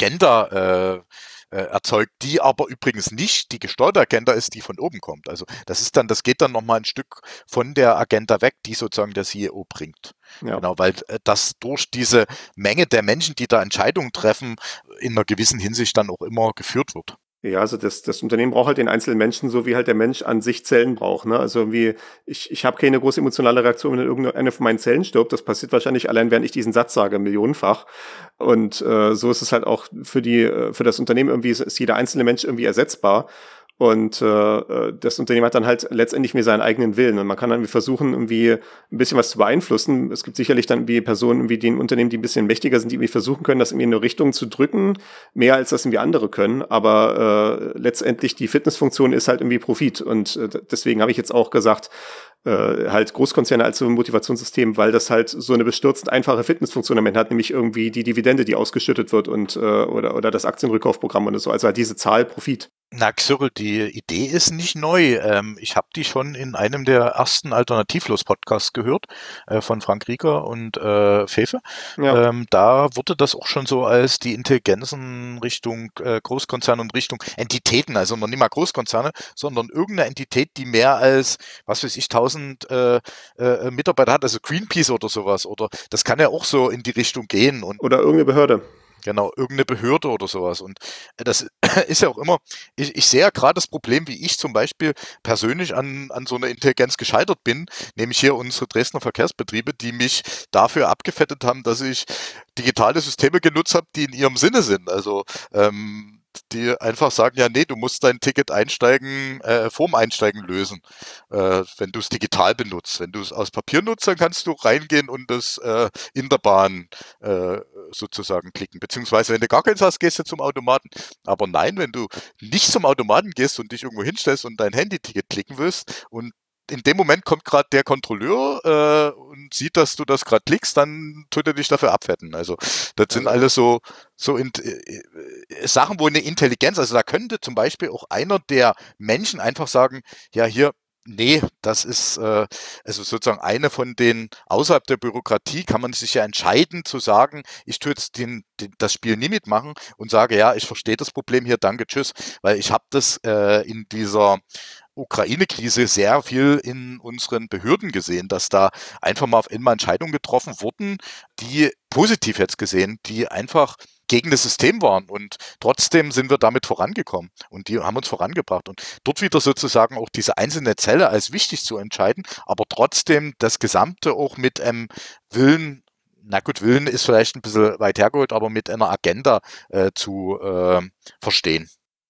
Agenda äh, äh, erzeugt, die aber übrigens nicht die gesteuerte Agenda ist, die von oben kommt. Also das ist dann, das geht dann nochmal ein Stück von der Agenda weg, die sozusagen der C E O bringt. Ja. Genau, weil äh, das durch diese Menge der Menschen, die da Entscheidungen treffen, in einer gewissen Hinsicht dann auch immer geführt wird. Ja, also das, das Unternehmen braucht halt den einzelnen Menschen, so wie halt der Mensch an sich Zellen braucht. Ne? Also irgendwie, ich, ich habe keine große emotionale Reaktion, wenn irgendeine von meinen Zellen stirbt. Das passiert wahrscheinlich allein, während ich diesen Satz sage, millionenfach. Und äh, so ist es halt auch für die, für das Unternehmen irgendwie, ist, ist jeder einzelne Mensch irgendwie ersetzbar. Und äh, das Unternehmen hat dann halt letztendlich mir seinen eigenen Willen. Und man kann dann versuchen, irgendwie ein bisschen was zu beeinflussen. Es gibt sicherlich dann irgendwie Personen, irgendwie, die in Unternehmen, die ein bisschen mächtiger sind, die irgendwie versuchen können, das irgendwie in eine Richtung zu drücken, mehr als das irgendwie andere können. Aber äh, letztendlich die Fitnessfunktion ist halt irgendwie Profit. Und äh, deswegen habe ich jetzt auch gesagt, äh, halt Großkonzerne als so ein Motivationssystem, weil das halt so eine bestürzend einfache Fitnessfunktion am Ende hat, nämlich irgendwie die Dividende, die ausgeschüttet wird und äh, oder oder das Aktienrückkaufprogramm und so. Also halt diese Zahl Profit. Na, Xyril, die Idee ist nicht neu. Ähm, ich habe die schon in einem der ersten Alternativlos-Podcasts gehört, äh, von Frank Rieger und äh, Fefe. Ja. Ähm, da wurde das auch schon so als die Intelligenzen Richtung äh, Großkonzerne und Richtung Entitäten, also noch nicht mal Großkonzerne, sondern irgendeine Entität, die mehr als, was weiß ich, tausend äh, äh, Mitarbeiter hat, also Greenpeace oder sowas. Oder das kann ja auch so in die Richtung gehen. Und oder irgendeine Behörde. Genau, irgendeine Behörde oder sowas. Und das ist ja auch immer, ich, ich sehe ja gerade das Problem, wie ich zum Beispiel persönlich an, an so einer Intelligenz gescheitert bin, nämlich hier unsere Dresdner Verkehrsbetriebe, die mich dafür abgefettet haben, dass ich digitale Systeme genutzt habe, die in ihrem Sinne sind. Also ähm, die einfach sagen, ja, nee, du musst dein Ticket einsteigen, äh, vorm Einsteigen lösen, äh, wenn du es digital benutzt. Wenn du es aus Papier nutzt, dann kannst du reingehen und das äh, in der Bahn äh, sozusagen klicken. Beziehungsweise, wenn du gar keins hast, gehst du zum Automaten. Aber nein, wenn du nicht zum Automaten gehst und dich irgendwo hinstellst und dein Handy-Ticket klicken willst und in dem Moment kommt gerade der Kontrolleur äh, und sieht, dass du das gerade klickst, dann tut er dich dafür abfetten. Also das sind also alles so, so in, äh, Sachen, wo eine Intelligenz, also da könnte zum Beispiel auch einer der Menschen einfach sagen, ja hier, nee, das ist äh, also sozusagen eine von den, außerhalb der Bürokratie kann man sich ja entscheiden zu sagen, ich tue jetzt den, den, das Spiel nie mitmachen und sage, ja, ich verstehe das Problem hier, danke, tschüss, weil ich habe das äh, in dieser Ukraine-Krise sehr viel in unseren Behörden gesehen, dass da einfach mal auf einmal Entscheidungen getroffen wurden, die positiv jetzt gesehen, die einfach gegen das System waren und trotzdem sind wir damit vorangekommen und die haben uns vorangebracht und dort wieder sozusagen auch diese einzelne Zelle als wichtig zu entscheiden, aber trotzdem das Gesamte auch mit einem Willen, na gut, Willen ist vielleicht ein bisschen weit hergeholt, aber mit einer Agenda äh, zu äh, verstehen.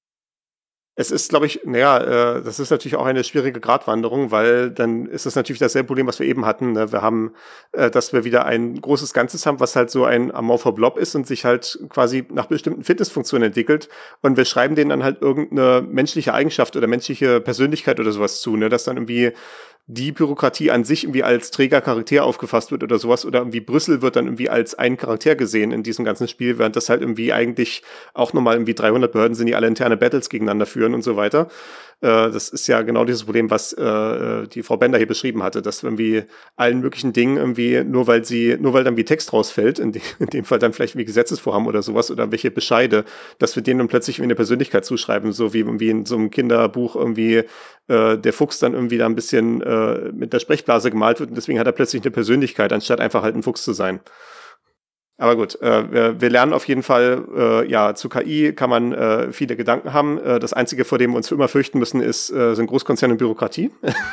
Es ist, glaube ich, naja, äh, das ist natürlich auch eine schwierige Gratwanderung, weil dann ist es natürlich dasselbe Problem, was wir eben hatten. Ne? Wir haben, äh, dass wir wieder ein großes Ganzes haben, was halt so ein amorpher Blob ist und sich halt quasi nach bestimmten Fitnessfunktionen entwickelt. Und wir schreiben denen dann halt irgendeine menschliche Eigenschaft oder menschliche Persönlichkeit oder sowas zu, ne? Dass dann irgendwie die Bürokratie an sich irgendwie als träger Charakter aufgefasst wird oder sowas oder irgendwie Brüssel wird dann irgendwie als ein Charakter gesehen in diesem ganzen Spiel, während das halt irgendwie eigentlich auch nochmal irgendwie dreihundert Behörden sind, die alle interne Battles gegeneinander führen und so weiter. Äh, das ist ja genau dieses Problem, was äh, die Frau Bender hier beschrieben hatte, dass irgendwie allen möglichen Dingen irgendwie, nur weil sie, nur weil dann wie Text rausfällt, in, de- in dem Fall dann vielleicht wie Gesetzesvorhaben oder sowas oder welche Bescheide, dass wir denen dann plötzlich irgendwie eine Persönlichkeit zuschreiben, so wie irgendwie in so einem Kinderbuch irgendwie äh, der Fuchs dann irgendwie da ein bisschen äh, mit der Sprechblase gemalt wird und deswegen hat er plötzlich eine Persönlichkeit, anstatt einfach halt ein Fuchs zu sein. Aber gut, äh, wir, wir lernen auf jeden Fall, äh, ja, zu K I kann man äh, viele Gedanken haben. Äh, das Einzige, vor dem wir uns für immer fürchten müssen, ist, äh, sind Großkonzerne und Bürokratie.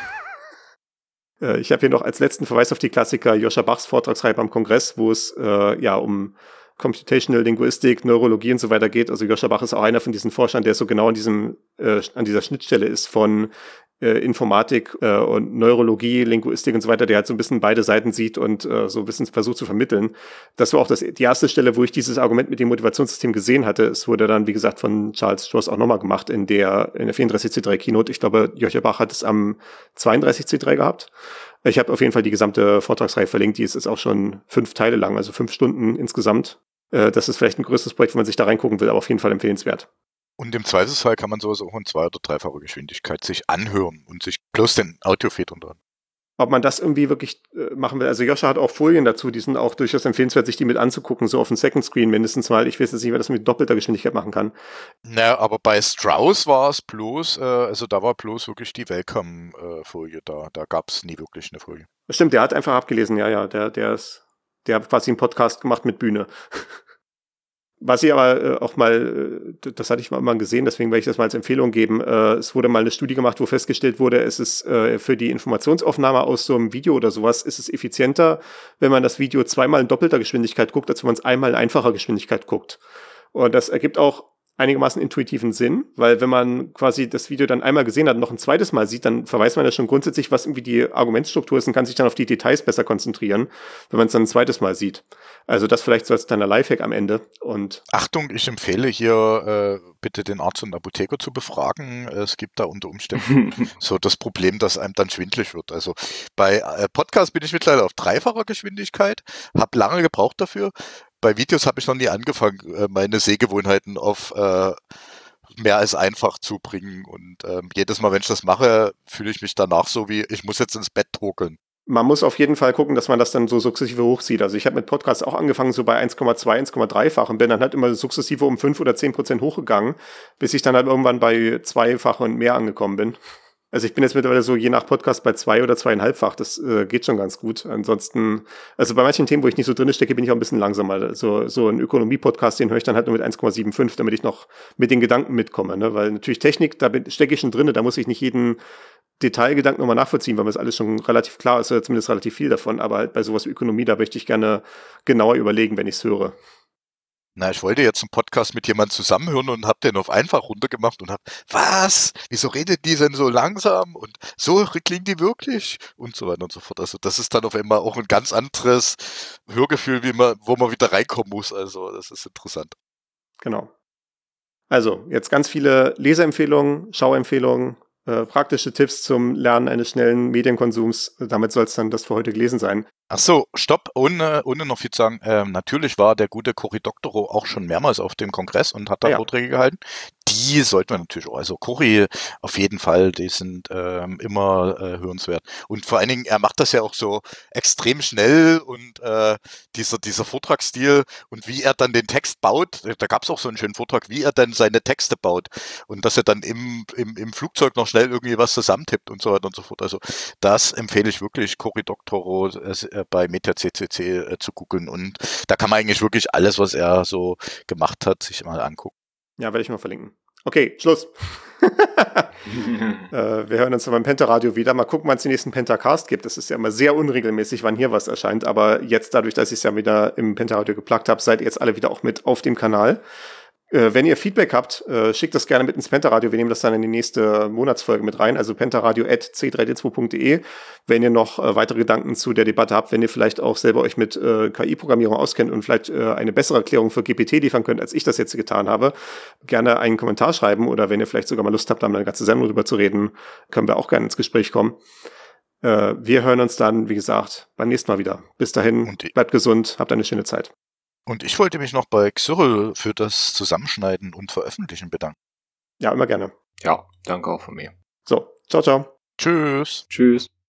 äh, ich habe hier noch als letzten Verweis auf die Klassiker Joscha Bachs Vortragsreihe beim Kongress, wo es äh, ja um Computational Linguistik, Neurologie und so weiter geht. Also Joscha Bach ist auch einer von diesen Forschern, der so genau an diesem äh, an dieser Schnittstelle ist von äh, Informatik äh, und Neurologie, Linguistik und so weiter, der halt so ein bisschen beide Seiten sieht und äh, so ein bisschen versucht zu vermitteln. Das war auch das, die erste Stelle, wo ich dieses Argument mit dem Motivationssystem gesehen hatte. Es wurde dann, wie gesagt, von Charles Stross auch nochmal gemacht in der, in der vierunddreißig C drei Keynote. Ich glaube, Jochen Bach hat es am zweiunddreißig C drei gehabt. Ich habe auf jeden Fall die gesamte Vortragsreihe verlinkt. Die ist, ist auch schon fünf Teile lang, also fünf Stunden insgesamt. Äh, das ist vielleicht ein größeres Projekt, wenn man sich da reingucken will, aber auf jeden Fall empfehlenswert. Und im Zweifelsfall kann man sowas auch in zwei- oder dreifacher Geschwindigkeit sich anhören und sich bloß den Audiofeed runterladen. Ob man das irgendwie wirklich äh, machen will. Also Joscha hat auch Folien dazu, die sind auch durchaus empfehlenswert, sich die mit anzugucken, so auf dem Second Screen mindestens mal. Ich weiß jetzt nicht, wer das mit doppelter Geschwindigkeit machen kann. Naja, aber bei Strauss war es bloß, äh, also da war bloß wirklich die Welcome-Folie da. Da gab es nie wirklich eine Folie. Stimmt, der hat einfach abgelesen, ja, ja. Der, der ist, der hat quasi einen Podcast gemacht mit Bühne. Was ich aber äh, auch mal, äh, das hatte ich mal gesehen, deswegen werde ich das mal als Empfehlung geben. Äh, es wurde mal eine Studie gemacht, wo festgestellt wurde, es ist äh, für die Informationsaufnahme aus so einem Video oder sowas, ist es effizienter, wenn man das Video zweimal in doppelter Geschwindigkeit guckt, als wenn man es einmal in einfacher Geschwindigkeit guckt. Und das ergibt auch einigermaßen intuitiven Sinn, weil wenn man quasi das Video dann einmal gesehen hat und noch ein zweites Mal sieht, dann verweist man ja schon grundsätzlich, was irgendwie die Argumentstruktur ist und kann sich dann auf die Details besser konzentrieren, wenn man es dann ein zweites Mal sieht. Also das vielleicht so als kleiner Lifehack am Ende. Und Achtung, ich empfehle hier äh, bitte den Arzt und Apotheker zu befragen. Es gibt da unter Umständen so das Problem, dass einem dann schwindelig wird. Also bei äh, Podcast bin ich mittlerweile auf dreifacher Geschwindigkeit, habe lange gebraucht dafür. Bei Videos habe ich noch nie angefangen, meine Sehgewohnheiten auf äh, mehr als einfach zu bringen. Und ähm, jedes Mal, wenn ich das mache, fühle ich mich danach so wie, ich muss jetzt ins Bett torkeln. Man muss auf jeden Fall gucken, dass man das dann so sukzessive hochzieht. Also ich habe mit Podcasts auch angefangen, so bei eins Komma zwei, eins Komma drei-fach und bin dann halt immer sukzessive um fünf oder zehn Prozent hochgegangen, bis ich dann halt irgendwann bei zweifach und mehr angekommen bin. Also ich bin jetzt mittlerweile so je nach Podcast bei zwei oder zweieinhalbfach. Das äh, geht schon ganz gut. Ansonsten, also bei manchen Themen, wo ich nicht so drin stecke, bin ich auch ein bisschen langsamer. So, so ein Ökonomie-Podcast, den höre ich dann halt nur mit eins Komma fünfundsiebzig, damit ich noch mit den Gedanken mitkomme. Ne? Weil natürlich Technik, da stecke ich schon drin, da muss ich nicht jeden Detailgedanken nochmal nachvollziehen, weil mir das alles schon relativ klar ist, oder zumindest relativ viel davon. Aber halt bei sowas wie Ökonomie, da möchte ich gerne genauer überlegen, wenn ich es höre. Na, ich wollte jetzt einen Podcast mit jemandem zusammenhören und habe den auf einfach runtergemacht und habe, was? Wieso redet die denn so langsam? Und so klingen die wirklich? Und so weiter und so fort. Also das ist dann auf einmal auch ein ganz anderes Hörgefühl, wie man, wo man wieder reinkommen muss. Also das ist interessant. Genau. Also, jetzt ganz viele Leseempfehlungen, Schauempfehlungen, äh, praktische Tipps zum Lernen eines schnellen Medienkonsums. Damit soll es dann das für heute gelesen sein. Ach so, stopp, ohne, ohne noch viel zu sagen. Ähm, natürlich war der gute Cory Doctorow auch schon mehrmals auf dem Kongress und hat da Ja. Vorträge gehalten. Die sollten wir natürlich auch, also Cory auf jeden Fall, die sind ähm, immer äh, hörenswert. Und vor allen Dingen, er macht das ja auch so extrem schnell und äh, dieser, dieser Vortragsstil und wie er dann den Text baut, da gab es auch so einen schönen Vortrag, wie er dann seine Texte baut und dass er dann im, im, im Flugzeug noch schnell irgendwie was zusammentippt und so weiter und so fort. Also das empfehle ich wirklich, Cory Doctorow äh, bei Media C C C äh, zu googeln und da kann man eigentlich wirklich alles, was er so gemacht hat, sich mal angucken. Ja, werde ich mal verlinken. Okay, Schluss. äh, wir hören uns beim Penta-Radio wieder. Mal gucken, wann es den nächsten Pentacast gibt. Das ist ja immer sehr unregelmäßig, wann hier was erscheint. Aber jetzt, dadurch, dass ich es ja wieder im Penta-Radio geplagt habe, seid ihr jetzt alle wieder auch mit auf dem Kanal. Äh, wenn ihr Feedback habt, äh, schickt das gerne mit ins Penta-Radio. Wir nehmen das dann in die nächste Monatsfolge mit rein. Also pentaradio at c drei d zwei punkt de. Wenn ihr noch äh, weitere Gedanken zu der Debatte habt, wenn ihr vielleicht auch selber euch mit äh, K I-Programmierung auskennt und vielleicht äh, eine bessere Erklärung für G P T liefern könnt, als ich das jetzt getan habe, gerne einen Kommentar schreiben. Oder wenn ihr vielleicht sogar mal Lust habt, da mal eine ganze Sendung drüber zu reden, können wir auch gerne ins Gespräch kommen. Äh, wir hören uns dann, wie gesagt, beim nächsten Mal wieder. Bis dahin, bleibt gesund, habt eine schöne Zeit. Und ich wollte mich noch bei Xyril für das Zusammenschneiden und Veröffentlichen bedanken. Ja, immer gerne. Ja, danke auch von mir. So, ciao, ciao. Tschüss. Tschüss.